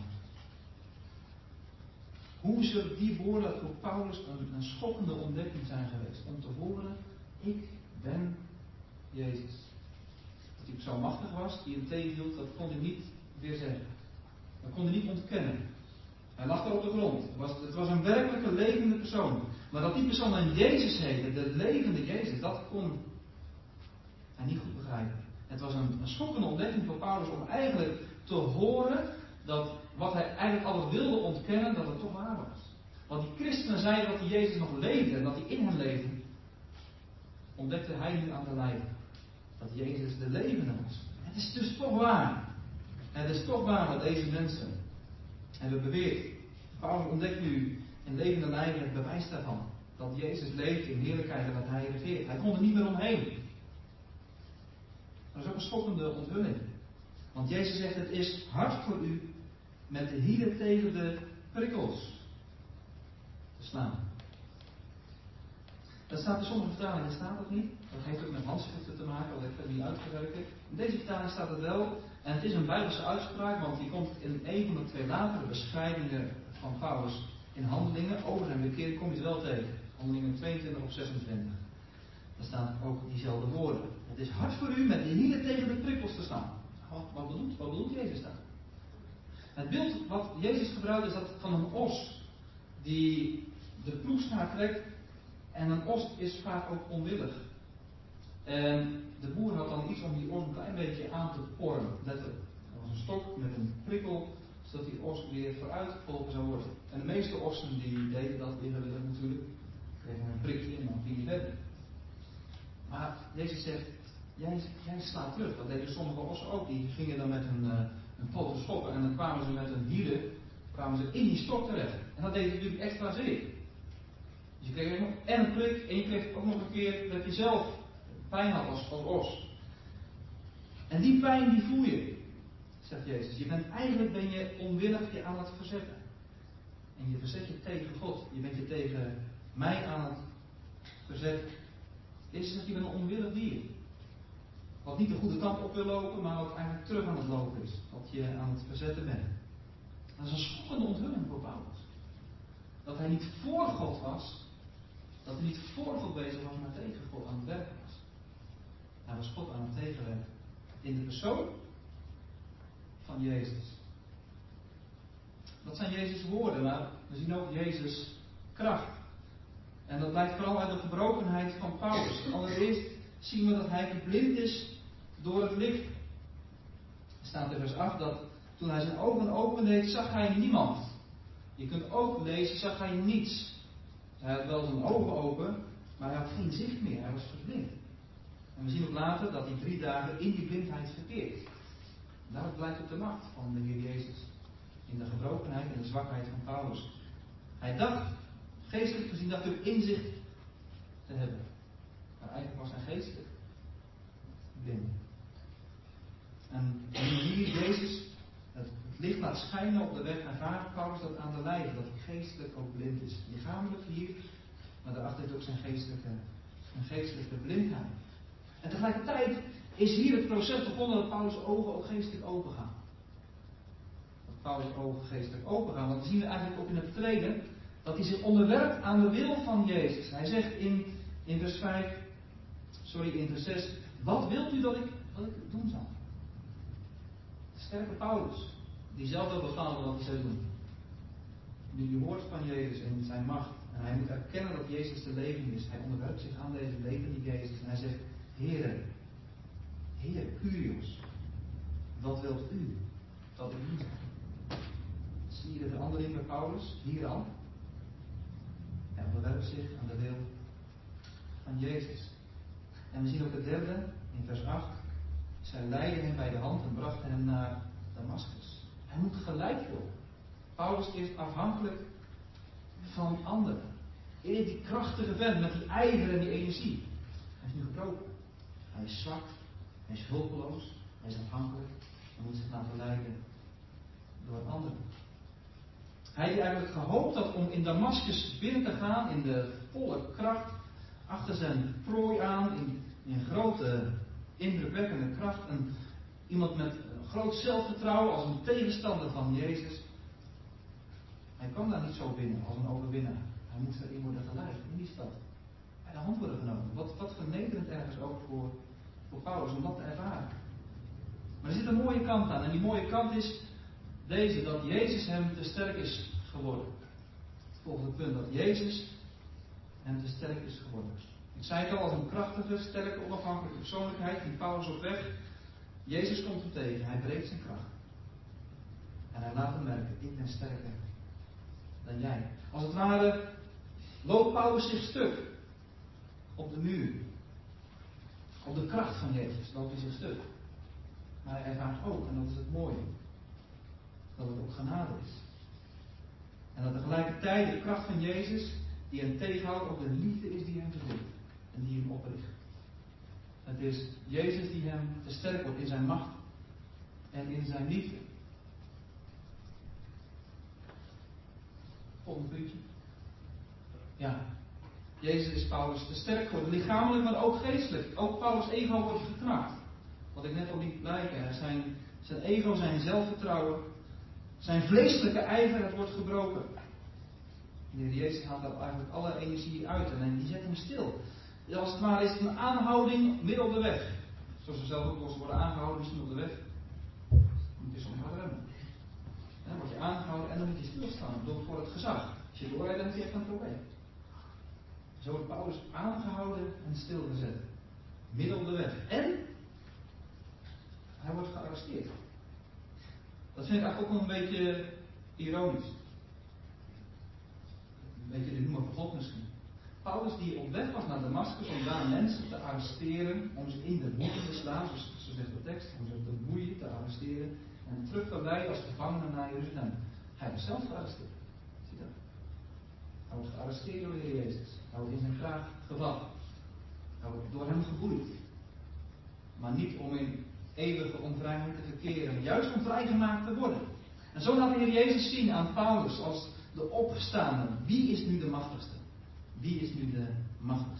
Hoe zullen die woorden voor Paulus een, een schokkende ontdekking zijn geweest? Om te horen, ik ben Jezus. Dat hij zo machtig was, die hem tegenhield, dat kon hij niet weer zeggen. Dat kon hij niet ontkennen. Hij lag daar op de grond. Het was, het was een werkelijke levende persoon. Maar dat die persoon een Jezus heette, de levende Jezus, dat kon hij niet goed begrijpen. Het was een, een schokkende ontdekking voor Paulus om eigenlijk te horen dat wat hij eigenlijk altijd wilde ontkennen, dat het toch waar was. Want die christenen zeiden dat die Jezus nog leefde en dat hij in hem leefde, ontdekte hij nu aan de lijf. Dat Jezus de levende was. Het is dus toch waar. Het is toch waar wat deze mensen hebben beweerd. Paulus ontdekt nu in levende lijven het bewijs daarvan. Dat Jezus leeft in heerlijkheid en dat hij regeert. Hij kon er niet meer omheen. Dat is ook een schokkende onthulling. Want Jezus zegt, het is hard voor u met de hielen tegen de prikkels te slaan. Dat staat in sommige vertalingen, staat het niet. Dat heeft ook met handschriften te maken, dat ik het niet uitgewerkt. In deze vertaling staat het wel. En het is een Bijbelse uitspraak, want die komt in een van de twee latere beschrijvingen van Paulus in Handelingen. Over zijn bekering kom je het wel tegen. Handelingen tweeëntwintig of zesentwintig. Daar staan ook diezelfde woorden. Het is hard voor u met de hielen tegen de prikkels te staan. Wat, wat, bedoelt, wat bedoelt Jezus daar? Het beeld wat Jezus gebruikt is dat van een os die de ploegschaar trekt. En een os is vaak ook onwillig. En de boer had dan iets om die os een klein beetje aan te porren. Letterlijk. Er was een stok met een prikkel, zodat die os weer vooruit geholpen zou worden. En de meeste ossen die deden dat weer willen natuurlijk. Kregen een prikje en dan ging je verder. Maar Jezus zegt, jij, jij slaat terug. Dat deden sommige ossen ook. Die gingen dan met hun, uh, een poten schoppen en dan kwamen ze met een hielen, kwamen ze in die stok terecht. En dat deed natuurlijk extra zeer. Dus je kreeg ook nog en een prik en je kreeg ook nog een keer dat je zelf pijn had als, als os. En die pijn die voel je, zegt Jezus. Je bent, eigenlijk ben je onwillig je aan het verzetten. En je verzet je tegen God. Je bent je tegen mij aan het verzetten. Jezus zegt, je bent een onwillig dier. Wat niet de goede kant op wil lopen, maar wat eigenlijk terug aan het lopen is. Wat je aan het verzetten bent. Dat is een schokkende onthulling voor Paulus. Dat hij niet voor God was. Dat hij niet voor God bezig was, maar tegen God aan het werk was. Hij was God aan het tegenwerken. In de persoon van Jezus. Dat zijn Jezus' woorden, maar we zien ook Jezus' kracht. En dat blijkt vooral uit de gebrokenheid van Paulus. Allereerst zien we dat hij verblind is door het licht. Er staat in vers acht dat toen hij zijn ogen opendeed, zag hij niemand. Je kunt ook lezen, zag hij niets. Hij had wel zijn ogen open, maar hij had geen zicht meer. Hij was verblind. En we zien ook later dat hij drie dagen in die blindheid verkeert. En daaruit blijkt ook de macht van de Heer Jezus. In de gebrokenheid en de zwakheid van Paulus. Hij dacht, geestelijk gezien, dacht hij inzicht te hebben. Maar eigenlijk was hij geestelijk blind. En hier Jezus het, het licht laat schijnen op de weg naar vader, Paulus dat aan de lijve, dat hij geestelijk ook blind is. Lichamelijk hier, maar daarachter is ook zijn geestelijke, zijn geestelijke blindheid. En tegelijkertijd is hier het proces begonnen dat Paulus' ogen ook geestelijk open gaan. Dat Paulus' ogen geestelijk open gaan. Want we zien eigenlijk ook in het tweede dat hij zich onderwerpt aan de wil van Jezus. Hij zegt in, in vers vijf, sorry in vers zes, wat wilt u dat ik, dat ik doen zal? De sterke Paulus, die zelf wel bepaalde wat hij zou doen. Nu hij hoort van Jezus en zijn macht. En hij moet erkennen dat Jezus de levende is. Hij onderwerpt zich aan deze levende Jezus. En hij zegt, Heere, Heer, Kyrios, wat wilt u dat ik doen zal? Zie je de verandering bij Paulus, hier al? Hij onderwerpt zich aan de wil van Jezus. En we zien ook het derde, in vers acht. Zij leidden hem bij de hand en brachten hem naar Damascus. Hij moet geleid worden. Paulus is afhankelijk van anderen. Eerder die krachtige vent met die ijver en die energie. Hij is nu gebroken. Hij is zwak. Hij is hulpeloos. Hij is afhankelijk. Hij moet zich laten leiden door anderen. Hij die eigenlijk gehoopt had om in Damascus binnen te gaan in de volle kracht. Achter zijn prooi aan. In, in grote indrukwekkende kracht. En iemand met groot zelfvertrouwen als een tegenstander van Jezus. Hij kwam daar niet zo binnen als een overwinnaar. Hij moest erin worden geleid in die stad. Bij de hand worden genomen. Wat, wat vernederend ergens ook voor, voor Paulus om dat te ervaren. Maar er zit een mooie kant aan. En die mooie kant is deze. Dat Jezus hem te sterk is geworden. Het volgende punt. Dat Jezus hem te sterk is geworden. Ik zei het al, als een krachtige, sterke, onafhankelijke persoonlijkheid ging Paulus op weg. Jezus komt hem tegen. Hij breekt zijn kracht. En hij laat hem merken. Ik ben sterker dan jij. Als het ware loopt Paulus zich stuk op de muur. Op de kracht van Jezus loopt hij zich stuk. Maar hij ervaart ook, en dat is het mooie, dat het ook genade is. En dat tegelijkertijd de kracht van Jezus, die hem tegenhoudt, ook de liefde is die hem verzint. En die hem opricht. Het is Jezus die hem te sterk wordt in zijn macht. En in zijn liefde. Volgende puntje. Ja. Jezus is Paulus te sterk geworden. Lichamelijk, maar ook geestelijk. Ook Paulus' ego wordt geknakt. Wat ik net al liet blijken. Zijn, zijn ego, zijn zelfvertrouwen. Zijn vleeselijke ijver, het wordt gebroken. De Heer Jezus haalt daar eigenlijk alle energie uit. En die zet hem stil. Als het ware is het een aanhouding midden op de weg. Zoals we zelf ook wel eens worden aangehouden misschien op de weg. Het is om gaan remmen. Dan word je aangehouden en dan moet je stilstaan. Door voor het gezag. Als je doorrijdt, dan heb je echt een probleem. Zo wordt Paulus aangehouden en stilgezet. Midden op de weg. En hij wordt gearresteerd. Dat vind ik eigenlijk ook wel een beetje ironisch. Een beetje de noemer van God misschien. Paulus die op weg was naar Damascus om daar mensen te arresteren, om ze in de boeien te slaan, zo zegt de tekst, om ze te boeien, te arresteren, En terug te leiden als gevangene naar Jeruzalem. Hij was zelf gearresteerd. Zie je dat? Hij wordt gearresteerd door de Heer Jezus. Hij wordt in zijn kraag gevat. Hij wordt door hem geboeid. Maar niet om in eeuwige onvrijheid te verkeren. Maar juist om vrijgemaakt te worden. En zo laat de Heer Jezus zien aan Paulus als de opgestaande. Wie is nu de machtigste? Wie is nu de machtigste?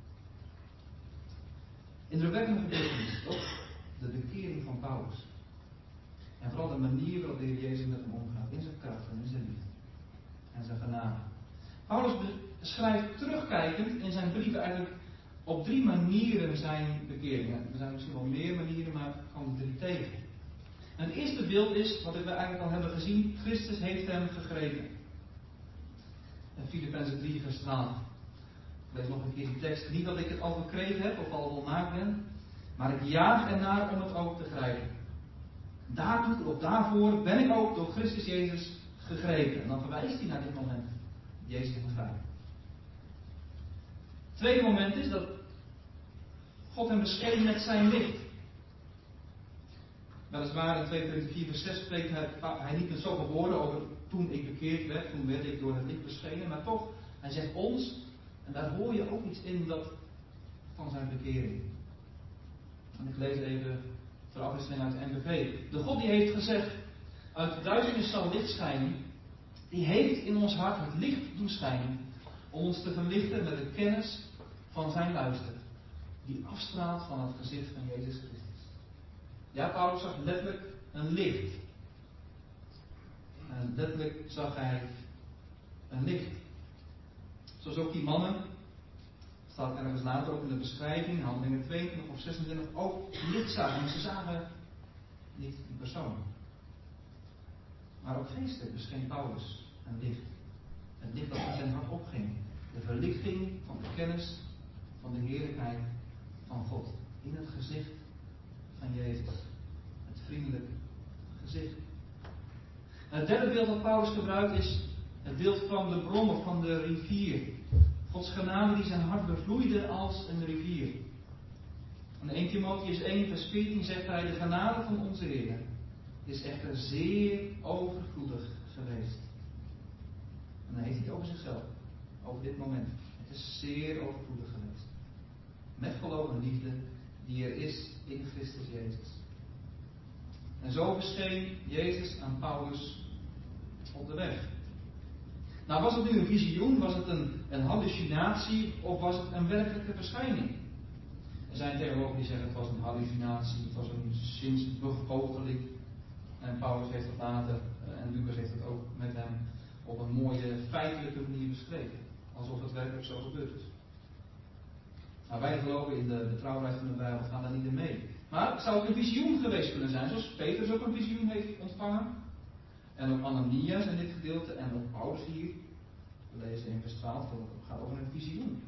Indrukwekkende gebeurtenis, toch? De bekering van Paulus. En vooral de manier waarop de Heer Jezus met hem omgaat. In zijn kracht en in zijn liefde. En zijn genade. Paulus beschrijft terugkijkend in zijn brieven eigenlijk op drie manieren zijn bekering. Er zijn misschien wel meer manieren, maar ik kwam er drie tegen. En het eerste beeld is, wat we eigenlijk al hebben gezien, Christus heeft hem gegrepen. In Filippenzen drie vers twaalf. Ik lees nog een keer die tekst. Niet dat ik het al gekregen heb of al volmaakt ben, maar ik jaag ernaar om het ook te grijpen. Daartoe of daarvoor ben ik ook door Christus Jezus gegrepen. En dan verwijst hij naar dit moment. Jezus te grijpen. Het tweede moment is dat God hem bescheen met zijn licht. Weliswaar in twee Korinthe vier vers zes spreekt hij, hij niet met zoveel woorden over toen ik bekeerd werd, toen werd ik door het licht beschenen, maar toch, hij zegt ons, en daar hoor je ook iets in dat, van zijn bekering. En ik lees even ter afwisseling uit de N B V. De God die heeft gezegd, uit de duisternis zal licht schijnen, die heeft in ons hart het licht doen schijnen, om ons te verlichten met de kennis van zijn luister, die afstraalt van het gezicht van Jezus Christus. Ja, Paulus zag letterlijk een licht. En letterlijk zag hij een licht. Zoals ook die mannen, staat ergens later ook in de beschrijving, Handelingen tweeëntwintig of zesentwintig, ook licht zagen. Maar ze zagen niet die persoon. Maar ook geestelijk bescheen Paulus een licht. Het licht dat in zijn hart opging. De verlichting van de kennis van de heerlijkheid van God. In het gezicht van Jezus. Het vriendelijk gezicht. En het derde beeld dat Paulus gebruikt is het beeld van de bron of van de rivier. Gods genade die zijn hart bevloeide als een rivier. En in Eerste Timotheüs één vers veertien zegt hij, de genade van onze Heer is echter zeer overvloedig geweest. En dan heeft hij het over zichzelf. Over dit moment. Het is zeer overvloedig geweest. Met geloof en liefde die er is in Christus Jezus. En zo verscheen Jezus aan Paulus op de weg. Nou, was het nu een visioen, was het een, een hallucinatie of was het een werkelijke verschijning? Er zijn theologen die zeggen het was een hallucinatie, het was een zinsbegoocheling. En Paulus heeft het later, en Lucas heeft het ook met hem op een mooie feitelijke manier beschreven. Alsof het werkelijk zo gebeurd is. Nou, wij geloven in de betrouwbaarheid van de Bijbel, gaan daar niet in mee. Maar het zou ook een visioen geweest kunnen zijn, zoals Petrus ook een visioen heeft ontvangen. En ook Ananias in dit gedeelte, en ook Paulus hier. We lezen in vers twaalf, dat het gaat over een visioen.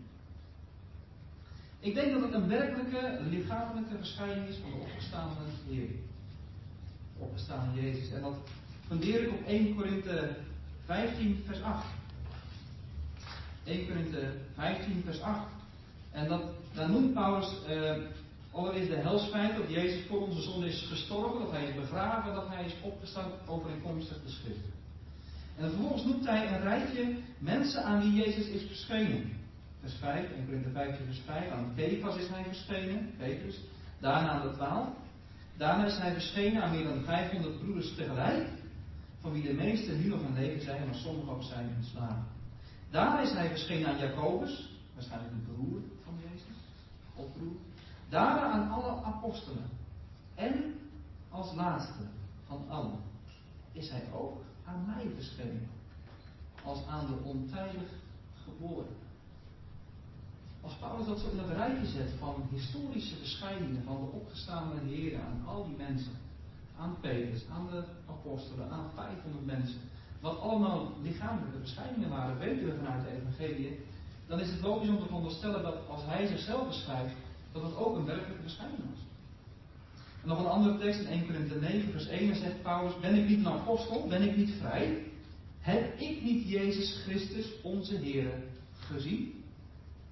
Ik denk dat het een werkelijke, lichamelijke verschijning is van de opgestaande Heer. De opgestaande Jezus. En dat fundeer ik op Eerste Korinthe vijftien vers acht. Eerste Korinthe vijftien vers acht. En dat, daar noemt Paulus uh, allereerst de helsfeit dat Jezus voor onze zonde is gestorven, dat hij is begraven, dat hij is opgestaan overeenkomstig de schrift. En vervolgens noemt hij een rijtje mensen aan wie Jezus is verschenen. Vers vijf, Eerste Korinthe vijftien vers vijf, aan Kefas is hij verschenen, Petrus. Daarna aan de twaalf. Daarna is hij verschenen aan meer dan vijfhonderd broeders tegelijk, van wie de meesten nu nog in leven zijn, maar sommigen ook zijn ontslagen. Daarna is hij verschenen aan Jacobus, waarschijnlijk een broer van Jezus, opbroer. Daarna aan alle apostelen. En als laatste van allen is hij ook aan mij verschenen. Als aan de ontijdig geboren. Als Paulus dat zo in dat rijtje zet van historische verschijningen van de opgestaande Heer aan al die mensen. Aan Petrus, aan de apostelen, aan vijfhonderd mensen. Wat allemaal lichamelijke verschijningen waren, weten we vanuit de evangelie. Dan is het logisch om te veronderstellen dat als hij zichzelf beschrijft, dat het ook een werkelijke verschijning was. En nog een andere tekst in Eerste Korinthe negen vers één zegt Paulus, ben ik niet een apostel, ben ik niet vrij? Heb ik niet Jezus Christus, onze Heer, gezien?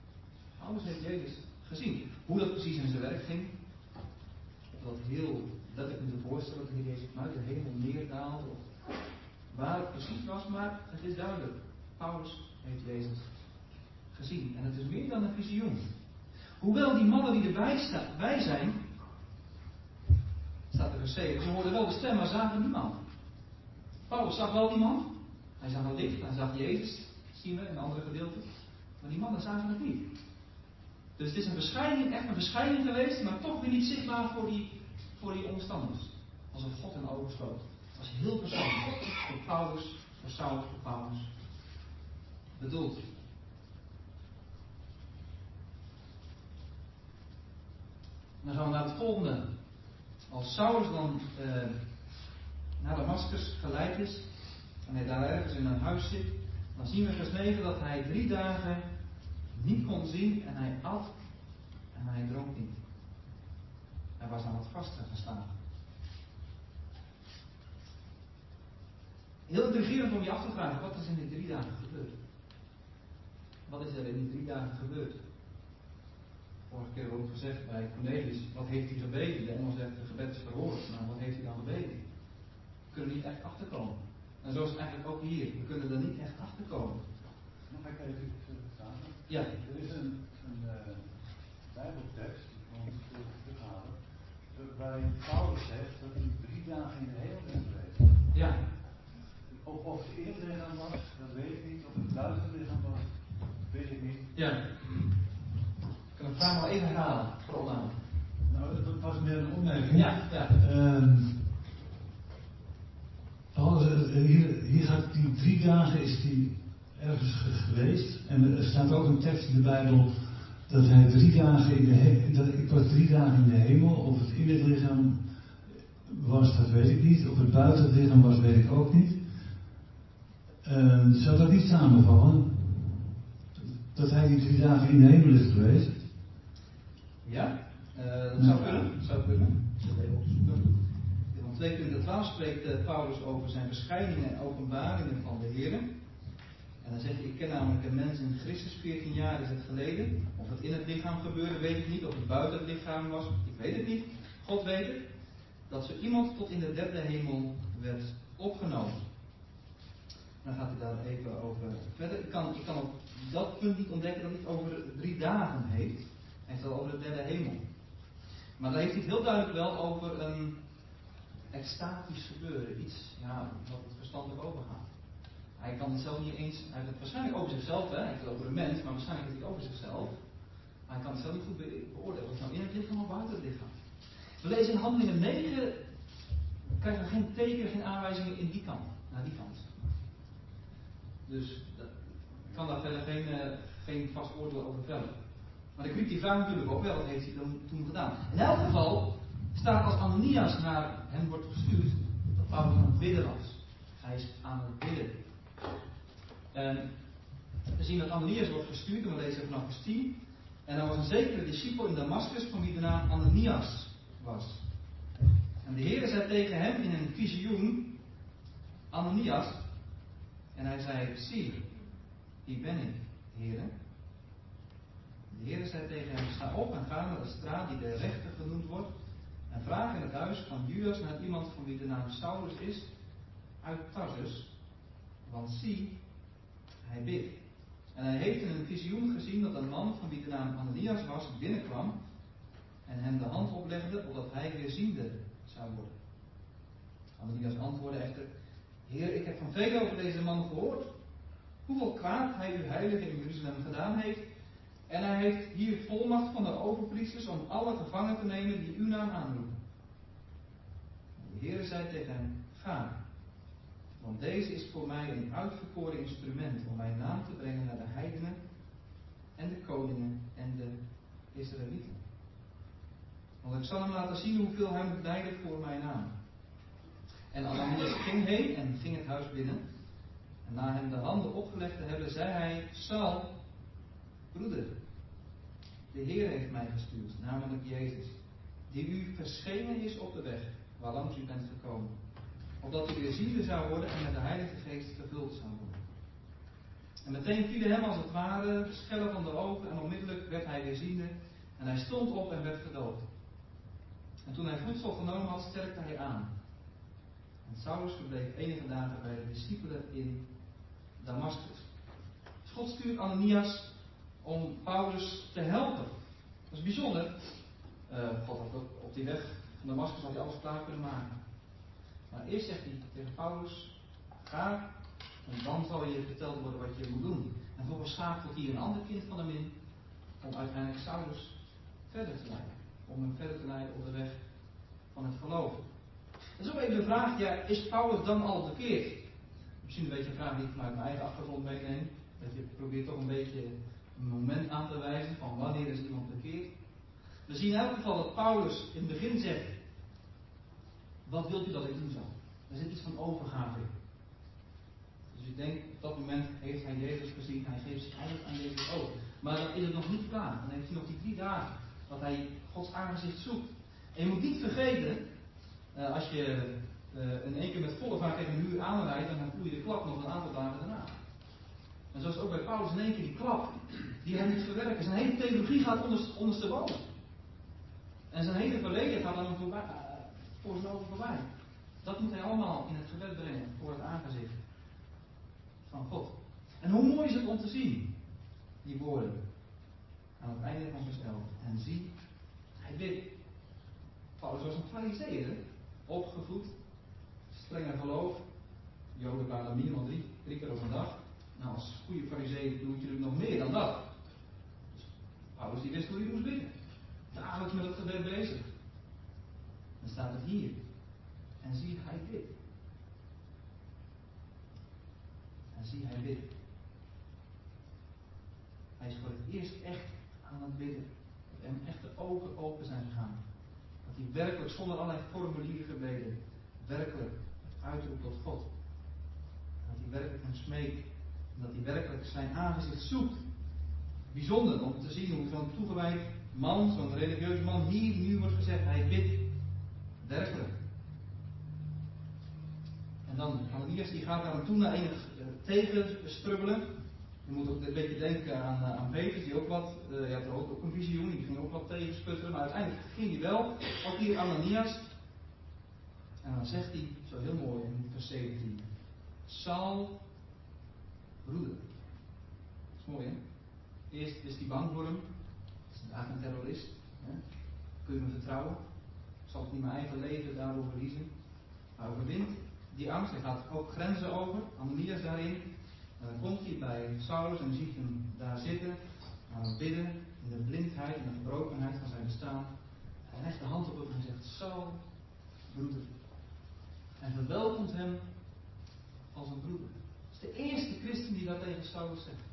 Paulus heeft Jezus gezien. Hoe dat precies in zijn werk ging, dat heel dat ik me voorstellen dat de Heer Jezus vanuit de hemel neerdaalde, of waar het precies was, maar het is duidelijk. Paulus heeft Jezus gezien. En het is meer dan een visioen. Hoewel die mannen die erbij sta, bij zijn, staat er vers zeven, ze hoorden wel de stem, maar zagen niemand. Paulus zag wel die man. Hij zag het licht, hij zag Jezus, zien we in andere gedeelten. Maar die mannen zagen het niet. Dus het is een verschijning, echt een verschijning geweest, maar toch weer niet zichtbaar voor die, voor die omstanders. Alsof God hen oversloot. Het was heel persoonlijk. Voor Paulus, voor Saulus, voor Paulus. Bedoeld. Dan gaan we naar het volgende. Als Saulus dan eh, naar Damascus geleid is, en hij daar ergens in een huis zit, dan zien we vers negen dat hij drie dagen niet kon zien en hij at en hij dronk niet. Hij was aan het vasten gestaan. Heel intrigerend om je af te vragen, wat is in die drie dagen gebeurd? Wat is er in die drie dagen gebeurd? Vorige keer hebben we ook gezegd bij Cornelius, wat heeft hij gebeden? De engel zegt, het gebed is verhoord. Nou, wat heeft hij dan gebeden? We kunnen niet echt achterkomen. En zo is het eigenlijk ook hier. We kunnen er niet echt achterkomen. Mag ik even vragen? Ja. Er is een, een uh, Bijbeltekst, die ik moet terughalen, waarin Paulus zegt dat hij drie dagen in de hemel is geweest. Ja. Of, of het in het lichaam was, dat weet ik niet. Of het buiten het lichaam was, weet ik niet. Ja. Ik kan de vraag maar even herhalen, voor opname. Nou, dat was meer een opmerking. Ja, ja. Um, hier, hier gaat die drie dagen is die ergens geweest. En er staat ook een tekst in de Bijbel dat hij drie dagen in de hemel, dat ik was drie dagen in de hemel. Of het in het lichaam was, dat weet ik niet. Of het buiten het lichaam was, weet ik ook niet. Um, zou dat niet samenvallen? Dat hij die drie dagen in de hemel is geweest? Ja, uh, dat zou kunnen. Dat zou kunnen. Ik zal even opzoeken. In twee Korinthe twaalf spreekt uh, Paulus over zijn verschijningen en openbaringen van de Heer. En dan zegt hij, ik ken namelijk een mens in Christus, veertien jaar is het geleden. Of het in het lichaam gebeurde, weet ik niet. Of het buiten het lichaam was, ik weet het niet. God weet het. Dat zo iemand tot in de derde hemel werd opgenomen. Dan gaat hij daar even over verder. Ik kan, ik kan op dat punt niet ontdekken dat hij het over drie dagen heeft. Hij heeft het over de derde hemel. Maar daar heeft hij het heel duidelijk wel over een extatisch gebeuren. Iets ja, wat het verstandelijk overgaat. Hij kan het zelf niet eens. Hij heeft het waarschijnlijk over zichzelf, hè? Hij heeft het over een mens, maar waarschijnlijk heeft hij het over zichzelf. Maar hij kan het zelf niet goed beoordelen. Of het nou in het lichaam of buiten het lichaam. We lezen in Handelingen negen. Krijgen we geen teken, geen aanwijzingen in die kant. Naar die kant. Dus ik kan daar verder geen, uh, geen vast oordeel over vellen. Maar ik riep die vraag natuurlijk ook wel, wat heeft hij dan toen gedaan? In elk geval staat als Ananias naar hem wordt gestuurd, dat Paulus aan het bidden was. Hij is aan het bidden. En we zien dat Ananias wordt gestuurd, en we lezen vanaf vers tien. En er was een zekere discipel in Damascus van wie de naam Ananias was. En de Heer zei tegen hem in een visioen, Ananias. En hij zei, zie, hier ben ik, Heere. De Heer zei tegen hem, sta op en ga naar de straat die de rechter genoemd wordt. En vraag in het huis van Judas naar iemand van wie de naam Saulus is, uit Tarsus. Want zie, hij bidt. En hij heeft in een visioen gezien dat een man van wie de naam Ananias was, binnenkwam. En hem de hand oplegde, opdat hij weerziende zou worden. Ananias antwoordde echter, Heer, ik heb van velen over deze man gehoord. Hoeveel kwaad hij uw heilige in Jeruzalem gedaan heeft. En hij heeft hier volmacht van de overpriesters om alle gevangen te nemen die uw naam aanroepen. De Heer zei tegen hem, ga. Want deze is voor mij een uitverkoren instrument om mijn naam te brengen naar de heidenen en de koningen en de Israëlieten. Want ik zal hem laten zien hoeveel hij moet lijden voor mijn naam. En Ananias ging heen en ging het huis binnen. En na hem de handen opgelegd te hebben, zei hij, Saul, broeder, de Heer heeft mij gestuurd, namelijk Jezus, die u verschenen is op de weg, waarlangs u bent gekomen. Opdat u weer ziende zou worden en met de Heilige Geest vervuld zou worden. En meteen vielen hem als het ware de schellen van de ogen en onmiddellijk werd hij weer ziende en hij stond op en werd gedoopt. En toen hij voedsel genomen had, sterkte hij aan. En Saulus verbleef enige dagen bij de discipelen in Damascus. Dus God stuurt Ananias om Paulus te helpen. Dat is bijzonder. Uh, God had op, op die weg van Damascus had hij alles klaar kunnen maken. Maar eerst zegt hij tegen Paulus: ga, en dan zal je verteld worden wat je moet doen. En vervolgens schakelt hier een ander kind van hem in om uiteindelijk Saulus verder te leiden. Om hem verder te leiden op de weg van het geloof. Dat is ook even de vraag, ja, is Paulus dan al bekeerd? Misschien een beetje een vraag die ik vanuit mijn eigen achtergrond meeneem. Dat je probeert toch een beetje een moment aan te wijzen van wanneer is iemand bekeerd. We zien in elk geval dat Paulus in het begin zegt: wat wilt u dat ik doen zal? Er zit iets van overgave in. Dus ik denk, op dat moment heeft hij Jezus gezien, hij geeft zich eigenlijk aan Jezus over. Maar dan is het nog niet klaar. Dan heeft hij nog die drie dagen dat hij Gods aangezicht zoekt. En je moet niet vergeten, uh, als je uh, in één keer met volle vaart tegen een muur aanrijdt, dan voel je de klap nog een aantal dagen daarna. En zo is het ook bij Paulus in één keer die klap, die hij moet verwerken. Zijn hele theologie gaat onderst, ondersteboven. En zijn hele verleden gaat dan voorbij, uh, voor zijn ogen voorbij. Dat moet hij allemaal in het gebed brengen voor het aangezicht van God. En hoe mooi is het om te zien, die woorden, aan het einde van vers elf. En zie, hij bidt. Paulus was een farizeeër, opgevoed, strenger geloof. Joden waren minimaal drie, drie keer op een dag. Nou, als goede farizeeër doe je natuurlijk nog meer dan dat. Dus Paulus die wist hoe hij moest bidden. Dagelijks met het gebed bezig. Dan staat het hier. En zie, hij bidt. En zie, hij bidt. Hij is voor het eerst echt aan het bidden. Dat hem echt de ogen open zijn gegaan. Dat hij werkelijk zonder allerlei formulieren gebeden werkelijk uitroept tot God. Dat hij werkelijk hem smeekt. En dat hij werkelijk zijn aangezicht zoekt. Bijzonder om te zien hoe zo'n toegewijd man, zo'n religieus man, hier nu wordt gezegd, hij bidt werkelijk. En dan, Ananias die gaat daar naartoe naar enig uh, tegenstrubbelen. Je moet ook een beetje denken aan, uh, aan Petrus, die ook wat, uh, je had er ook, ook een visioen, die ging ook wat tegensputteren, maar uiteindelijk ging hij wel, ook hier Ananias. En dan zegt hij, zo heel mooi in vers zeventien, Saul, broeder. Dat is mooi, hè? Eerst is hij bang voor hem, dat is inderdaad een terrorist. Hè? Kun je me vertrouwen? Ik zal het niet mijn eigen leven daardoor verliezen. Maar overwint die angst, hij gaat ook grenzen over, Ananias daarin. En dan komt hij bij Saulus en ziet hem daar zitten, aan het bidden, in de blindheid en de gebrokenheid van zijn bestaan. Hij legt de hand op hem en zegt, Saul, broeder. En verwelkomt hem als een broeder. Het is de eerste christen die dat tegen Saulus zegt.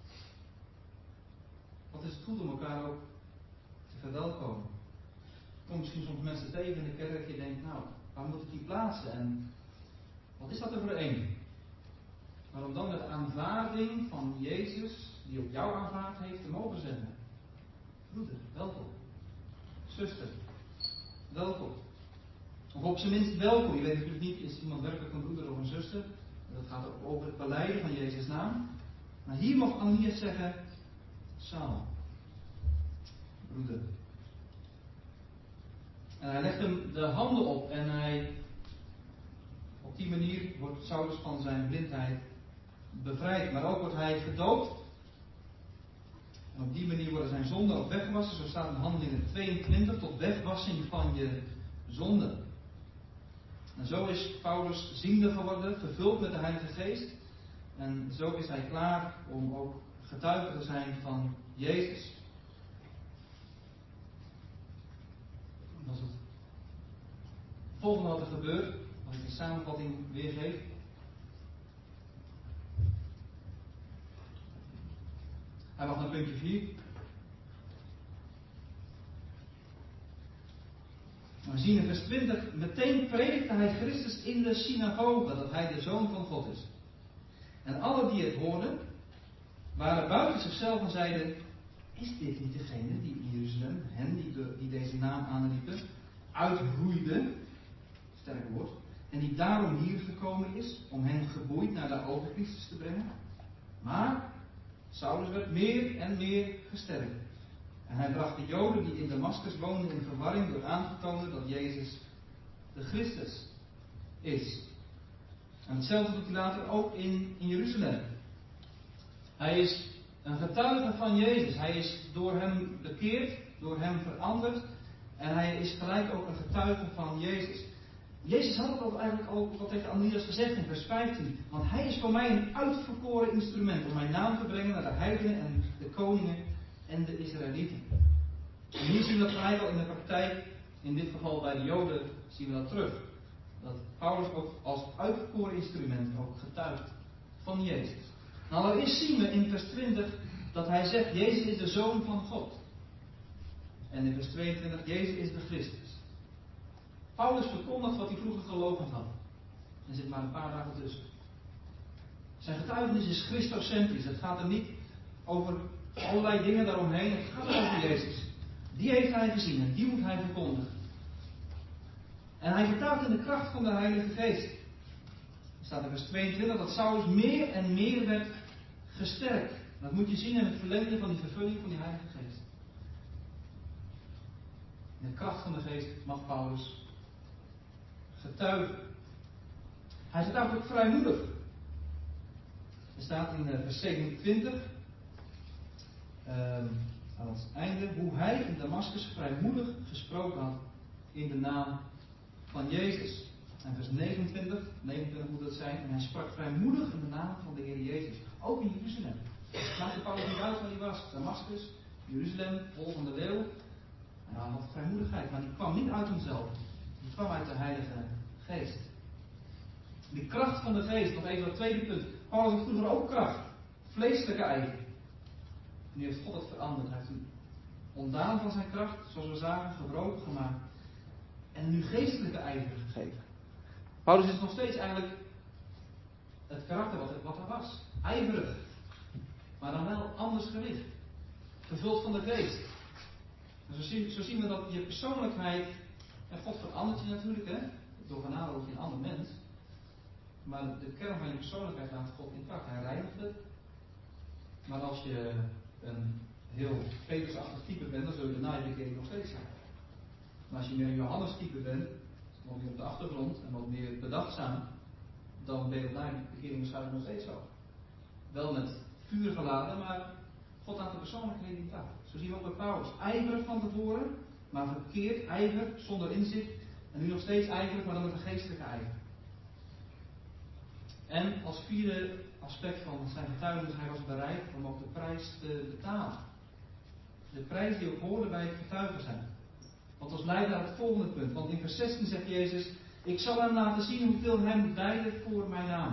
Wat is het goed om elkaar ook te verwelkomen. Ik kom misschien soms mensen tegen in de kerk en je denkt, nou, waar moet ik die plaatsen? En wat is dat er voor een? Maar om dan met aanvaarding van Jezus, die ook jou aanvaard heeft, te mogen zeggen. Broeder, welkom. Zuster, welkom. Of op zijn minst welkom. Je weet natuurlijk niet, is iemand werkelijk een broeder of een zuster? Dat gaat ook over het belijden van Jezus' naam. Maar hier mag Ananias zeggen, Saul, broeder. En hij legt hem de handen op en hij, op die manier wordt Saulus van zijn blindheid bevrijd. Maar ook wordt hij gedoopt. En op die manier worden zijn zonden ook weggewassen. Zo staat in Handelingen tweeëntwintig, tot wegwassing van je zonden. En zo is Paulus ziende geworden, vervuld met de Heilige Geest. En zo is hij klaar om ook getuige te zijn van Jezus. Dat is het volgende wat er gebeurt, als ik de samenvatting weergeef. Hij mag naar puntje vier. We zien in vers twintig, meteen predikte hij Christus in de synagoge, dat hij de Zoon van God is. En alle die het hoorden, waren buiten zichzelf en zeiden, is dit niet degene die in Jeruzalem, hen die, de, die deze naam aanriepen, uitroeide, sterk woord, en die daarom hier gekomen is, om hen geboeid naar de overpriesters te brengen? Maar Saulus werd meer en meer gesterkt. En hij bracht de Joden die in Damascus woonden in verwarring door aan te tonen dat Jezus de Christus is. En hetzelfde doet hij later ook in, in Jeruzalem. Hij is een getuige van Jezus. Hij is door hem bekeerd, door hem veranderd. En hij is gelijk ook een getuige van Jezus. Jezus had het ook eigenlijk al, wat heeft Ananias gezegd in vers vijftien. Want hij is voor mij een uitverkoren instrument om mijn naam te brengen naar de heidenen en de koningen en de Israëlieten. En hier zien we dat gelijk al in de praktijk, in dit geval bij de Joden, zien we dat terug. Dat Paulus ook als uitverkoren instrument ook getuigt van Jezus. Nou, allereerst zien we in vers twintig dat hij zegt, Jezus is de Zoon van God. En in vers tweeëntwintig, Jezus is de Christus. Paulus verkondigt wat hij vroeger gelovend had. Er zit maar een paar dagen tussen. Zijn getuigenis is christocentrisch. Het gaat er niet over allerlei dingen daaromheen. Het gaat over Jezus. Die heeft hij gezien en die moet hij verkondigen. En hij getuigt in de kracht van de Heilige Geest. Er staat in vers tweeëntwintig dat Saulus meer en meer werd gesterkt. Dat moet je zien in het verlengde van die vervulling van die Heilige Geest. In de kracht van de Geest mag Paulus getuigen. Hij getuigt ook vrijmoedig. Er staat in vers zevenentwintig, um, aan het einde, hoe hij in Damascus vrijmoedig gesproken had in de naam van Jezus. En vers negenentwintig, negenentwintig moet dat zijn, en hij sprak vrijmoedig in de naam van de Heer Jezus. Ook in Jeruzalem. Maakte Paulus niet uit waar hij was. Damascus, Jeruzalem, vol van de leeuw. En hij had vrijmoedigheid, maar die kwam niet uit hemzelf. Die kwam uit de Heilige Geest. Die kracht van de Geest, nog even dat tweede punt. Paulus had vroeger ook kracht. Vleeselijke ijver. Nu heeft God het veranderd. Hij heeft hem ontdaan van zijn kracht, zoals we zagen, gebroken gemaakt. En nu geestelijke ijver gegeven. Paulus is nog steeds eigenlijk het karakter wat, wat er was. Ijverig. Maar dan wel anders gericht. Vervuld van de Geest. En zo zien, zo zien we dat je persoonlijkheid. En God verandert je natuurlijk, hè. Door genade word je een ander mens. Maar de kern van je persoonlijkheid laat God intact. Hij reinigt het. Maar als je een heel Petrusachtig type bent, dan zul je de nabekering nog steeds zijn. Maar als je meer een Johannes type bent, wat meer op de achtergrond en wat meer bedachtzaam, dan ben je na de bekering waarschijnlijk nog steeds zo. Wel met vuur geladen, maar God laat de persoonlijkheid intact. Zo zien we ook bij Paulus. Ijverig van tevoren, maar verkeerd, ijver, zonder inzicht. En nu nog steeds ijverig, maar dan met een geestelijke ijver. En als vierde aspect van zijn getuigenis, hij was bereid om ook de prijs te betalen. De prijs die ook hoorde bij het getuigen zijn. Want ons leidt naar het volgende punt. Want in vers zestien zegt Jezus, ik zal hem laten zien hoeveel hij moet lijden voor mijn naam.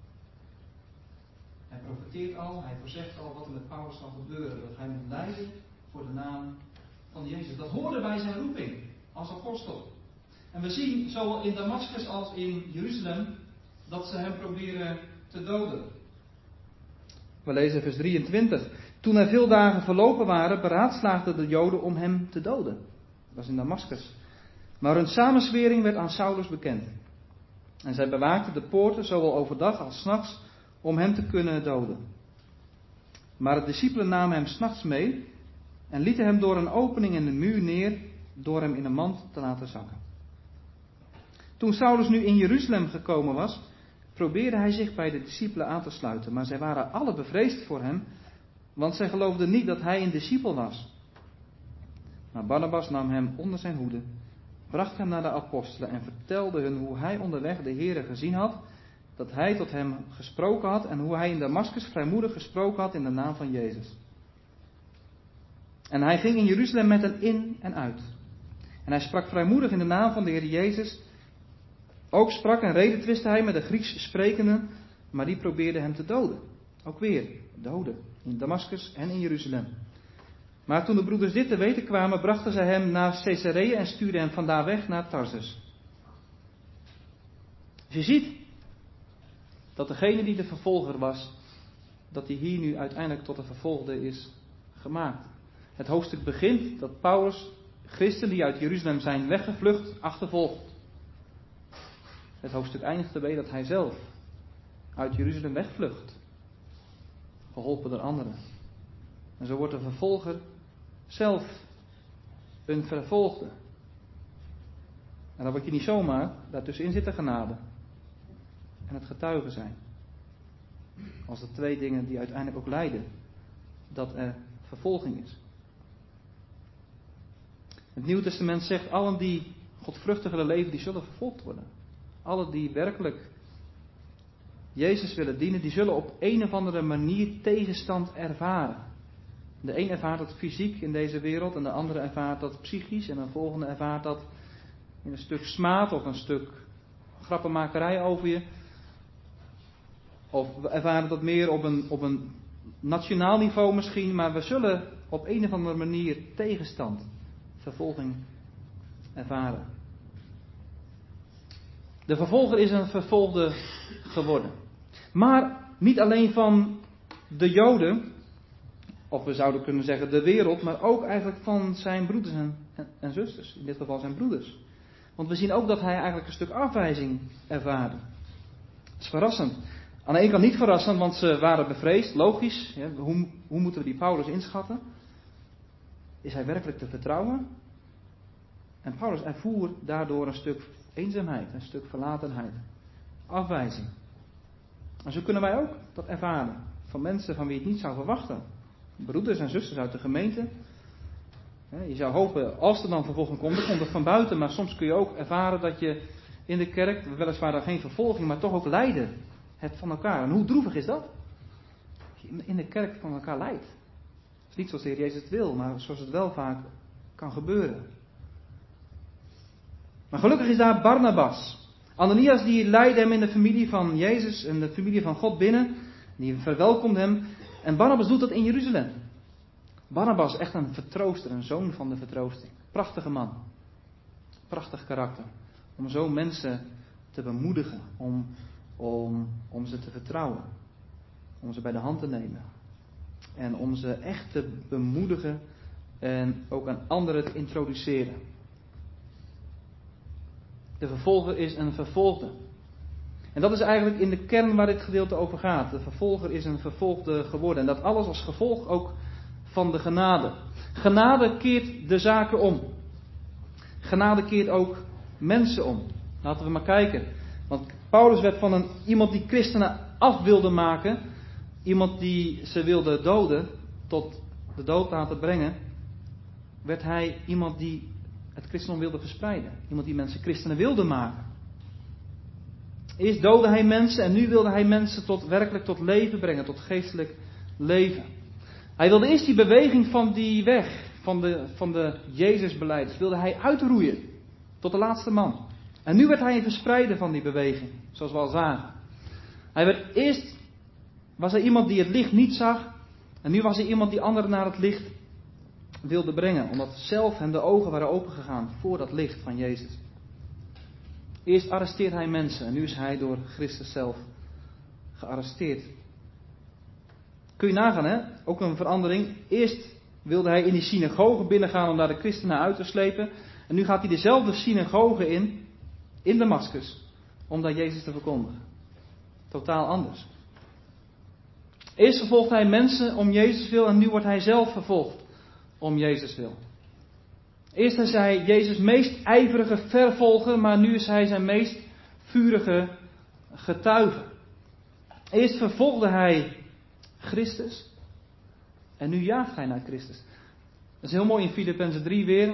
Hij profeteert al, hij voorzegt al wat er met Paulus zal gebeuren. Dat hij moet lijden voor de naam van Jezus. Dat hoorde bij zijn roeping als apostel. En we zien zowel in Damascus als in Jeruzalem dat ze hem proberen te doden. We lezen vers drieëntwintig. Toen er veel dagen verlopen waren, beraadslaagden de Joden om hem te doden. Dat was in Damascus. Maar hun samenzwering werd aan Saulus bekend. En zij bewaakten de poorten, zowel overdag als 's nachts, om hem te kunnen doden. Maar de discipelen namen hem 's nachts mee en lieten hem door een opening in de muur neer, door hem in een mand te laten zakken. Toen Saulus nu in Jeruzalem gekomen was, probeerde hij zich bij de discipelen aan te sluiten, maar zij waren alle bevreesd voor hem, want zij geloofden niet dat hij een discipel was. Maar Barnabas nam hem onder zijn hoede, bracht hem naar de apostelen en vertelde hun hoe hij onderweg de Heere gezien had, dat hij tot hem gesproken had en hoe hij in Damascus vrijmoedig gesproken had in de naam van Jezus. En hij ging in Jeruzalem met hen in en uit. En hij sprak vrijmoedig in de naam van de Heer Jezus. Ook sprak en redetwistte hij met de Grieks sprekenden, maar die probeerden hem te doden. Ook weer, doden, in Damascus en in Jeruzalem. Maar toen de broeders dit te weten kwamen, brachten zij hem naar Caesarea en stuurden hem vandaar weg naar Tarsus. Dus je ziet dat degene die de vervolger was, dat hij hier nu uiteindelijk tot de vervolgde is gemaakt. Het hoofdstuk begint dat Paulus christenen die uit Jeruzalem zijn weggevlucht, achtervolgt. Het hoofdstuk eindigt ermee dat hij zelf uit Jeruzalem wegvlucht. Geholpen door anderen. En zo wordt de vervolger zelf een vervolgde. En dan word je niet zomaar, daartussenin zit de genade. En het getuigen zijn. Als de twee dingen die uiteindelijk ook leiden. Dat er vervolging is. Het Nieuwe Testament zegt, allen die godvruchtig willen leven, die zullen vervolgd worden. Allen die werkelijk Jezus willen dienen, die zullen op een of andere manier tegenstand ervaren. De een ervaart dat fysiek in deze wereld, en de andere ervaart dat psychisch, en de volgende ervaart dat in een stuk smaad of een stuk grappenmakerij over je. Of we ervaren dat meer op een, op een nationaal niveau misschien, maar we zullen op een of andere manier tegenstand, vervolging ervaren. De vervolger is een vervolgde geworden. Maar niet alleen van de Joden, of we zouden kunnen zeggen de wereld, maar ook eigenlijk van zijn broeders en, en, en zusters. In dit geval zijn broeders. Want we zien ook dat hij eigenlijk een stuk afwijzing ervaarde. Dat is verrassend. Aan de ene kant niet verrassend, want ze waren bevreesd, logisch. Ja, hoe, hoe moeten we die Paulus inschatten? Is hij werkelijk te vertrouwen? En Paulus ervoer daardoor een stuk eenzaamheid, een stuk verlatenheid, afwijzing. En zo kunnen wij ook dat ervaren. Van mensen van wie je het niet zou verwachten. Broeders en zusters uit de gemeente. Je zou hopen, als er dan vervolging komt, dan komt het van buiten. Maar soms kun je ook ervaren dat je in de kerk, weliswaar dan geen vervolging, maar toch ook lijden hebt van elkaar. En hoe droevig is dat? Je in de kerk van elkaar lijdt. Het is niet zoals de Heer Jezus het wil, maar zoals het wel vaak kan gebeuren. Maar gelukkig is daar Barnabas. Ananias die leidde hem in de familie van Jezus en de familie van God binnen. Die verwelkomt hem. En Barnabas doet dat in Jeruzalem. Barnabas echt een vertrooster, een zoon van de vertroosting. Prachtige man. Prachtig karakter. Om zo mensen te bemoedigen. Om, om, om ze te vertrouwen. Om ze bij de hand te nemen. En om ze echt te bemoedigen. En ook aan anderen te introduceren. De vervolger is een vervolgde. En dat is eigenlijk in de kern waar dit gedeelte over gaat. De vervolger is een vervolgde geworden. En dat alles als gevolg ook van de genade. Genade keert de zaken om. Genade keert ook mensen om. Laten we maar kijken. Want Paulus werd van een, iemand die christenen af wilde maken. Iemand die ze wilde doden. Tot de dood laten brengen. Werd hij iemand die het christendom wilde verspreiden. Iemand die mensen christenen wilde maken. Eerst doodde hij mensen en nu wilde hij mensen tot, werkelijk tot leven brengen. Tot geestelijk leven. Hij wilde eerst die beweging van die weg. Van de, van de Jezusbelijders. Wilde hij uitroeien. Tot de laatste man. En nu werd hij een verspreider van die beweging. Zoals we al zagen. Hij werd eerst. Was hij iemand die het licht niet zag. En nu was hij iemand die anderen naar het licht wilde brengen. Omdat zelf hem de ogen waren opengegaan voor dat licht van Jezus. Eerst arresteert hij mensen. En nu is hij door Christus zelf gearresteerd. Kun je nagaan, hè? Ook een verandering. Eerst wilde hij in die synagoge binnengaan om daar de christenen uit te slepen. En nu gaat hij dezelfde synagoge in. In Damascus. Om daar Jezus te verkondigen. Totaal anders. Eerst vervolgt hij mensen om Jezus wil. En nu wordt hij zelf vervolgd om Jezus wil. Eerst is hij Jezus' meest ijverige vervolger, maar nu is hij zijn meest vurige getuige. Eerst vervolgde hij Christus en nu jaagt hij naar Christus. Dat is heel mooi in Filippenzen drie weer.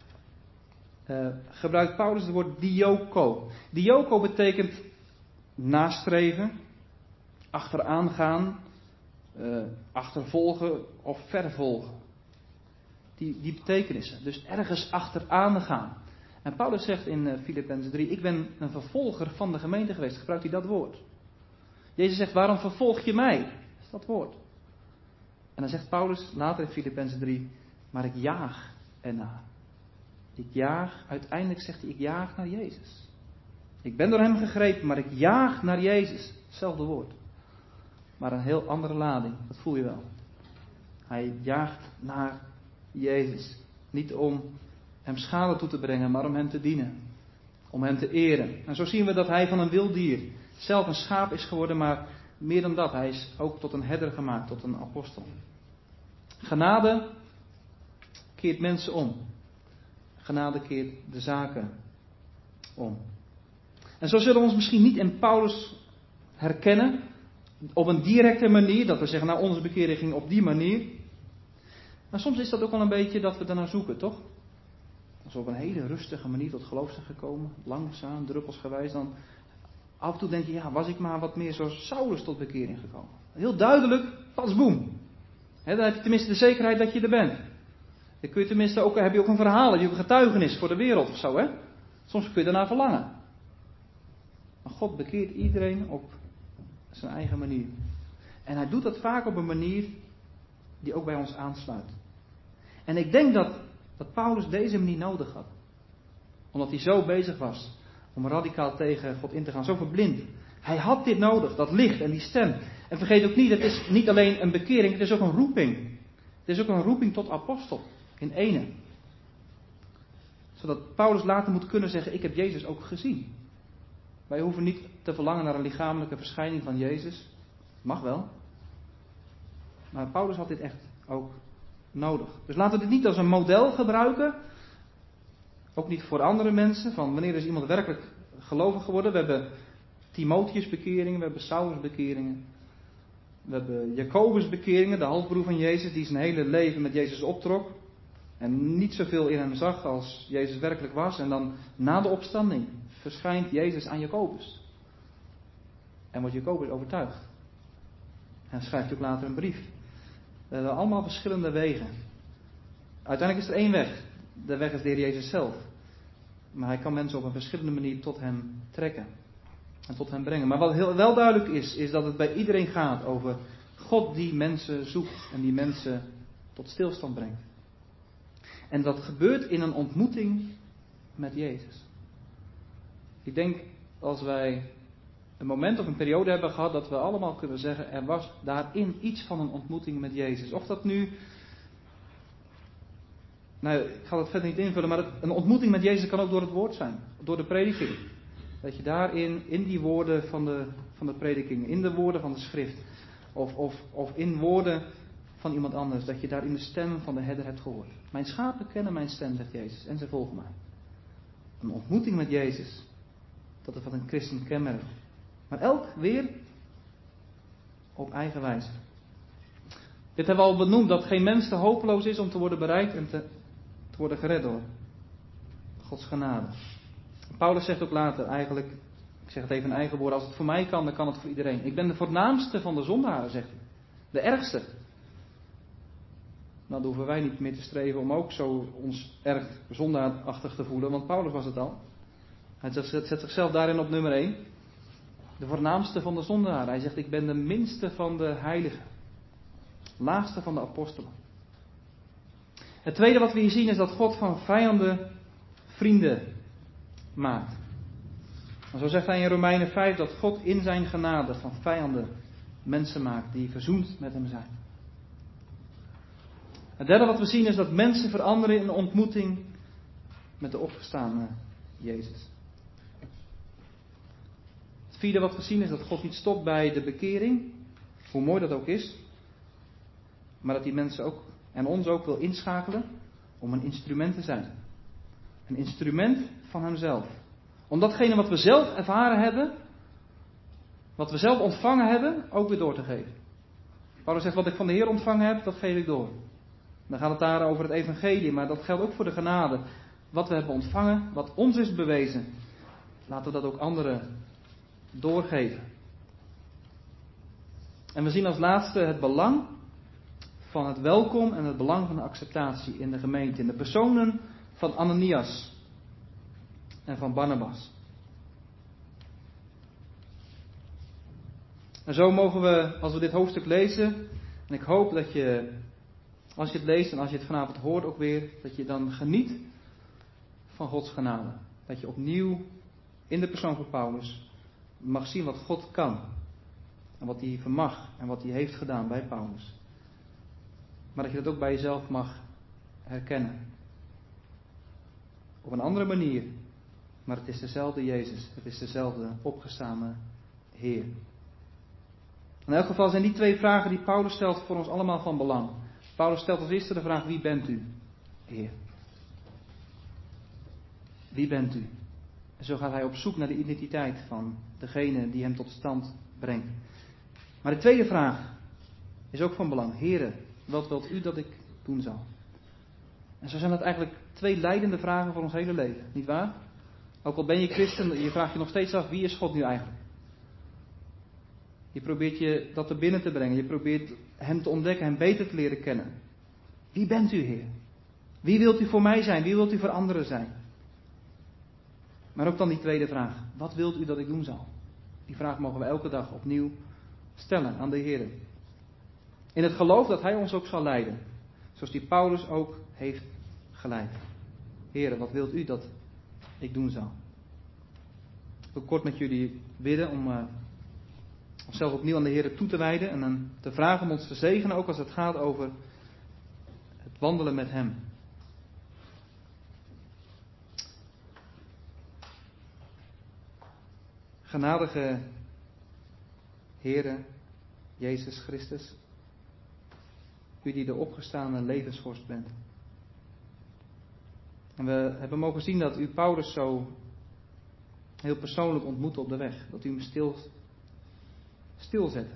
Uh, gebruikt Paulus het woord dioko. Dioko betekent nastreven, achteraan gaan, uh, achtervolgen of vervolgen. Die, die betekenissen. Dus ergens achteraan gaan. En Paulus zegt in uh, Filippenzen drie, ik ben een vervolger van de gemeente geweest. Gebruikt hij dat woord. Jezus zegt, waarom vervolg je mij? Dat is dat woord. En dan zegt Paulus later in Filippenzen drie, maar ik jaag ernaar. Ik jaag, uiteindelijk zegt hij, ik jaag naar Jezus. Ik ben door hem gegrepen, maar ik jaag naar Jezus. Hetzelfde woord. Maar een heel andere lading, dat voel je wel. Hij jaagt naar Jezus. Niet om hem schade toe te brengen, maar om hem te dienen. Om hem te eren. En zo zien we dat hij van een wild dier zelf een schaap is geworden, maar meer dan dat. Hij is ook tot een herder gemaakt, tot een apostel. Genade keert mensen om. Genade keert de zaken om. En zo zullen we ons misschien niet in Paulus herkennen. Op een directe manier. Dat we zeggen, nou onze bekering ging op die manier. Maar soms is dat ook wel een beetje dat we daarnaar zoeken, toch? Als we op een hele rustige manier tot geloof zijn gekomen. Langzaam, druppelsgewijs. Dan af en toe denk je, ja, was ik maar wat meer zoals Saulus tot bekering gekomen. Heel duidelijk, pas boem. He, dan heb je tenminste de zekerheid dat je er bent. Dan kun je tenminste ook, heb je ook een verhaal, heb je ook een getuigenis voor de wereld of zo, hè? Soms kun je daarna verlangen. Maar God bekeert iedereen op zijn eigen manier. En hij doet dat vaak op een manier die ook bij ons aansluit. En ik denk dat, dat Paulus deze manier nodig had. Omdat hij zo bezig was om radicaal tegen God in te gaan, zo verblind. Hij had dit nodig, dat licht en die stem. En vergeet ook niet, het is niet alleen een bekering, het is ook een roeping. Het is ook een roeping tot apostel, in ene. Zodat Paulus later moet kunnen zeggen, ik heb Jezus ook gezien. Wij hoeven niet te verlangen naar een lichamelijke verschijning van Jezus. Mag wel. Maar Paulus had dit echt ook nodig. Dus laten we dit niet als een model gebruiken. Ook niet voor andere mensen. Van wanneer is iemand werkelijk gelovig geworden. We hebben Timotheus bekeringen. We hebben Saulus bekeringen. We hebben Jacobus bekeringen. De halfbroer van Jezus. Die zijn hele leven met Jezus optrok. En niet zoveel in hem zag als Jezus werkelijk was. En dan na de opstanding verschijnt Jezus aan Jacobus. En wordt Jacobus overtuigd. En schrijft ook later een brief. We hebben allemaal verschillende wegen. Uiteindelijk is er één weg. De weg is de Heer Jezus zelf. Maar hij kan mensen op een verschillende manier tot hem trekken. En tot hem brengen. Maar wat heel, wel duidelijk is, is dat het bij iedereen gaat over God die mensen zoekt. En die mensen tot stilstand brengt. En dat gebeurt in een ontmoeting met Jezus. Ik denk als wij een moment of een periode hebben gehad dat we allemaal kunnen zeggen, er was daarin iets van een ontmoeting met Jezus. Of dat nu, nou ik ga dat verder niet invullen, maar het, een ontmoeting met Jezus kan ook door het woord zijn. Door de prediking. Dat je daarin, in die woorden van de, van de prediking, in de woorden van de schrift, of, of, of in woorden van iemand anders, dat je daarin de stem van de herder hebt gehoord. Mijn schapen kennen mijn stem, zegt Jezus, en ze volgen mij. Een ontmoeting met Jezus, dat is wat een christen kenmerkt. Maar elk weer op eigen wijze. Dit hebben we al benoemd, dat geen mens te hopeloos is om te worden bereikt en te, te worden gered door Gods genade. Paulus zegt ook later eigenlijk, ik zeg het even in eigen woorden, als het voor mij kan, dan kan het voor iedereen. Ik ben de voornaamste van de zondaren, zegt hij. De ergste. Nou, dan hoeven wij niet meer te streven om ook zo ons erg zondaarachtig te voelen, want Paulus was het al. Hij zet zichzelf daarin op nummer één. De voornaamste van de zondaren. Hij zegt, ik ben de minste van de heiligen. Laagste van de apostelen. Het tweede wat we hier zien is dat God van vijanden vrienden maakt. En zo zegt hij in Romeinen vijf dat God in zijn genade van vijanden mensen maakt die verzoend met hem zijn. Het derde wat we zien is dat mensen veranderen in een ontmoeting met de opgestane Jezus. Het vierde wat we zien is dat God niet stopt bij de bekering, hoe mooi dat ook is, maar dat die mensen ook en ons ook wil inschakelen om een instrument te zijn. Een instrument van hemzelf. Om datgene wat we zelf ervaren hebben, wat we zelf ontvangen hebben, ook weer door te geven. Paulus zegt, wat ik van de Heer ontvangen heb, dat geef ik door. Dan gaat het daar over het evangelie, maar dat geldt ook voor de genade. Wat we hebben ontvangen, wat ons is bewezen, laten we dat ook anderen doorgeven. En we zien als laatste het belang van het welkom en het belang van de acceptatie in de gemeente. In de personen van Ananias en van Barnabas. En zo mogen we, als we dit hoofdstuk lezen, en ik hoop dat je, als je het leest en als je het vanavond hoort ook weer, dat je dan geniet van Gods genade. Dat je opnieuw in de persoon van Paulus mag zien wat God kan. En wat hij vermag en wat hij heeft gedaan bij Paulus. Maar dat je dat ook bij jezelf mag herkennen. Op een andere manier. Maar het is dezelfde Jezus. Het is dezelfde opgestane Heer. In elk geval zijn die twee vragen die Paulus stelt voor ons allemaal van belang. Paulus stelt als eerste de vraag, wie bent u? Heer? Wie bent u? En zo gaat hij op zoek naar de identiteit van degene die hem tot stand brengt. Maar de tweede vraag is ook van belang. Heere, wat wilt u dat ik doen zal? En zo zijn het eigenlijk twee leidende vragen voor ons hele leven, niet waar? Ook al ben je christen, je vraagt je nog steeds af, wie is God nu eigenlijk? Je probeert je dat er binnen te brengen. Je probeert hem te ontdekken, hem beter te leren kennen. Wie bent u, Heer? Wie wilt u voor mij zijn? Wie wilt u voor anderen zijn? Maar ook dan die tweede vraag. Wat wilt u dat ik doen zal? Die vraag mogen we elke dag opnieuw stellen aan de Heer. In het geloof dat hij ons ook zal leiden. Zoals die Paulus ook heeft geleid. Heer, wat wilt u dat ik doen zal? Ik wil kort met jullie bidden om uh, onszelf opnieuw aan de Heer toe te wijden. En dan te vragen om ons te zegenen, ook als het gaat over het wandelen met hem. Genadige Heere, Jezus Christus, u die de opgestane levensvorst bent. En we hebben mogen zien dat u Paulus zo heel persoonlijk ontmoette op de weg. Dat u hem stil, stilzette.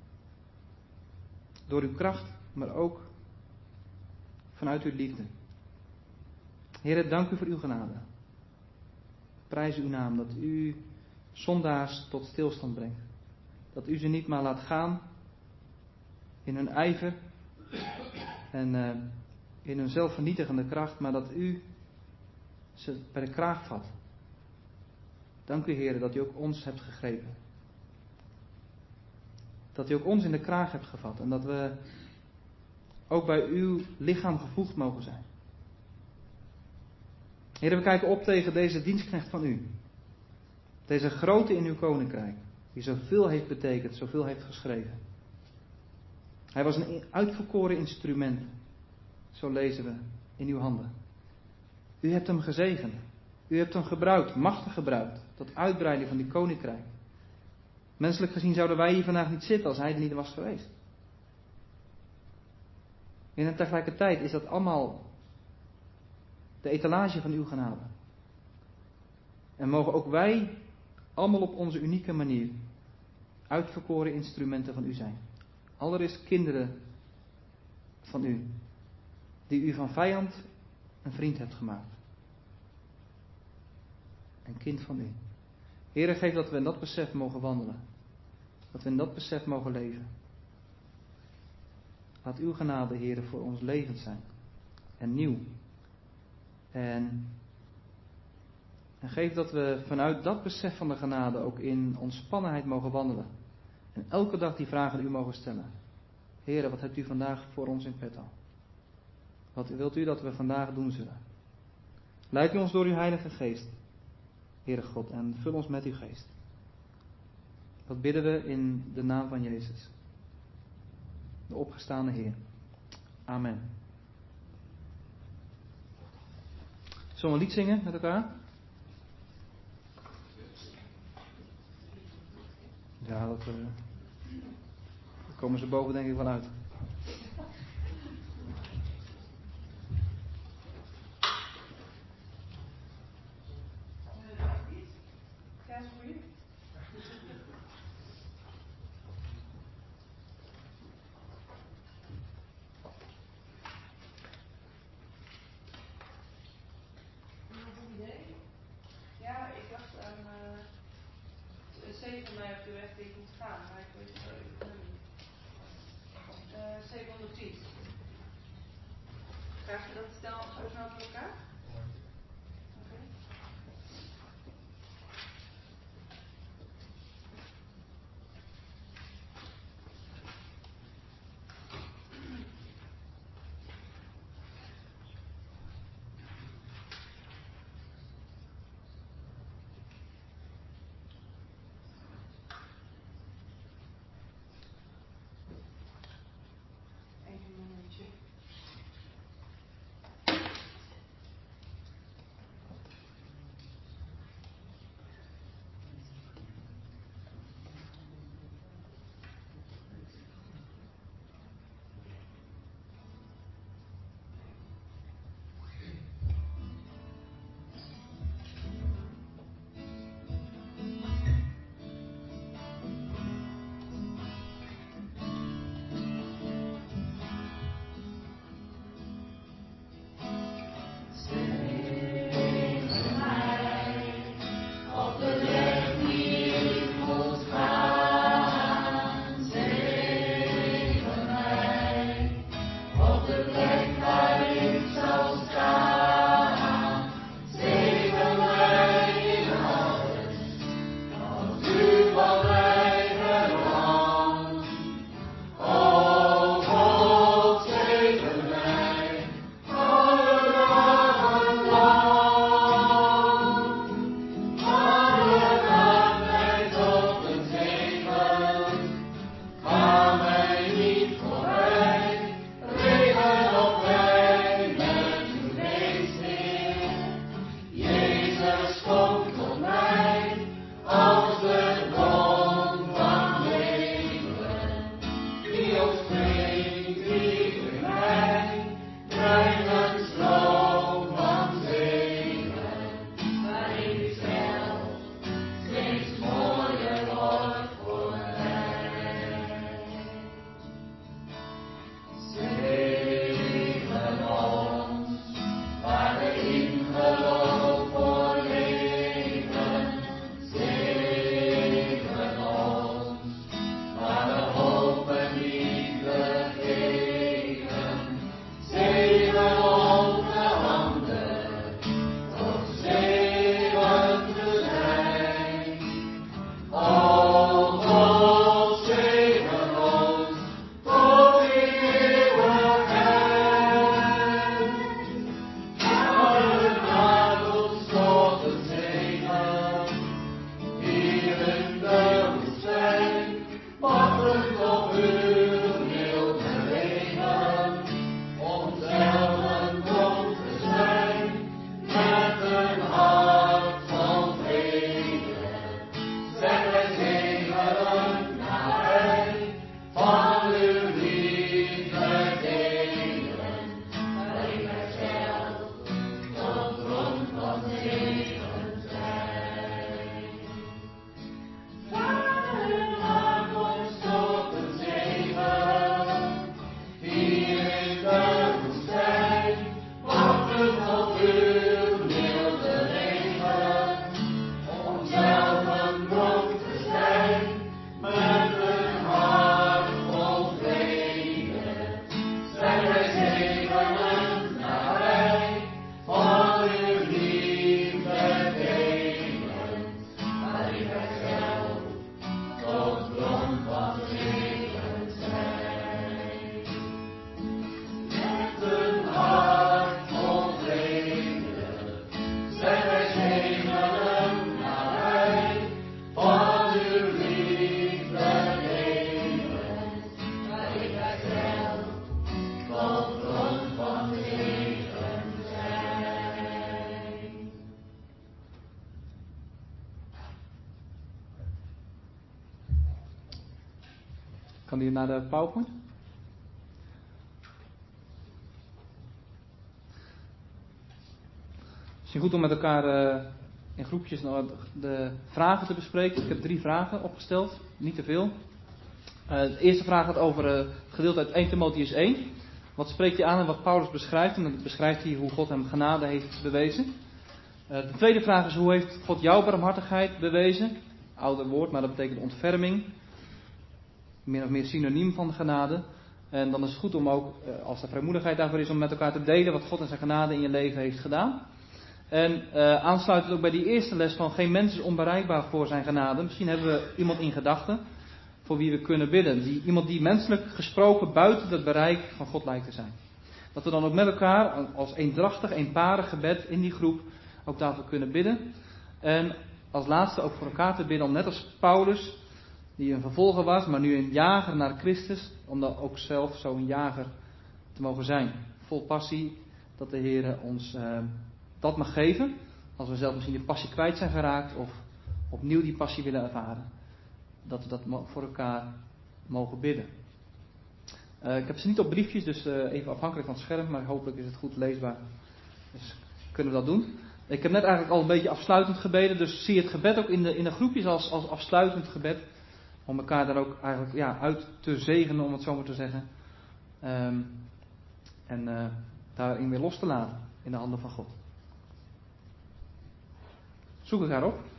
Door uw kracht, maar ook vanuit uw liefde. Heere, dank u voor uw genade. Prijs uw naam dat u zondaars tot stilstand brengt. Dat u ze niet maar laat gaan in hun ijver en uh, in hun zelfvernietigende kracht, maar dat u ze bij de kraag vat. Dank u, Heer, dat u ook ons hebt gegrepen. Dat u ook ons in de kraag hebt gevat en dat we ook bij uw lichaam gevoegd mogen zijn. Heer, we kijken op tegen deze dienstknecht van u. Deze grote in uw koninkrijk, die zoveel heeft betekend, zoveel heeft geschreven. Hij was een uitverkoren instrument, zo lezen we in uw handen. U hebt hem gezegend. U hebt hem gebruikt, machtig gebruikt, tot uitbreiding van die koninkrijk. Menselijk gezien zouden wij hier vandaag niet zitten als hij er niet was geweest. En tegelijkertijd is dat allemaal de etalage van uw genade. En mogen ook wij allemaal op onze unieke manier uitverkoren instrumenten van u zijn. Allereerst kinderen van u, die u van vijand een vriend hebt gemaakt. Een kind van u. Heere, geef dat we in dat besef mogen wandelen. Dat we in dat besef mogen leven. Laat uw genade, Heere, voor ons levend zijn. En nieuw. En, en geef dat we vanuit dat besef van de genade ook in ontspannenheid mogen wandelen. En elke dag die vragen aan u mogen stellen. Heere, wat hebt u vandaag voor ons in petto? Wat wilt u dat we vandaag doen zullen? Leid u ons door uw Heilige Geest, Heere God, en vul ons met uw geest. Dat bidden we in de naam van Jezus, de opgestane Heer. Amen. Zullen we een lied zingen met elkaar? Ja, dat, uh, daar komen ze boven denk ik wel uit. Ja, is voor jullie. Ja, ik dacht aan uh, een zegen mij op de weg die ik moet gaan, maar ik weet het even niet. Uh, zevenhonderdtien. Krijg je dat snel zo snel voor elkaar? Oké. Even een momentje. Kan die naar de PowerPoint? Misschien goed om met elkaar uh, in groepjes nou, de vragen te bespreken. Ik heb drie vragen opgesteld, niet te veel. Uh, de eerste vraag gaat over uh, het gedeelte uit Eerste Timotheüs één. Wat spreekt hij aan en wat Paulus beschrijft? En dan beschrijft hij hoe God hem genade heeft bewezen. Uh, de tweede vraag is: hoe heeft God jouw barmhartigheid bewezen? Ouder woord, maar dat betekent ontferming. Meer of meer synoniem van genade. En dan is het goed om ook, uh, als er vrijmoedigheid daarvoor is, om met elkaar te delen wat God en zijn genade in je leven heeft gedaan. En uh, aansluitend ook bij die eerste les van geen mens is onbereikbaar voor zijn genade. Misschien hebben we iemand in gedachten voor wie we kunnen bidden. Die, iemand die menselijk gesproken buiten het bereik van God lijkt te zijn. Dat we dan ook met elkaar als eendrachtig, eenparig gebed in die groep ook daarvoor kunnen bidden. En als laatste ook voor elkaar te bidden om net als Paulus, die een vervolger was, maar nu een jager naar Christus, om dan ook zelf zo'n jager te mogen zijn. Vol passie, dat de Heer ons uh, dat mag geven. Als we zelf misschien die passie kwijt zijn geraakt of opnieuw die passie willen ervaren. Dat we dat voor elkaar mogen bidden. Uh, ik heb ze niet op briefjes, dus uh, even afhankelijk van het scherm, maar hopelijk is het goed leesbaar. Dus kunnen we dat doen. Ik heb net eigenlijk al een beetje afsluitend gebeden, dus zie het gebed ook in de, in de groepjes als, als afsluitend gebed. Om elkaar daar ook eigenlijk ja, uit te zegenen, om het zo maar te zeggen. Um, en uh, daarin weer los te laten in de handen van God. Zoek elkaar op.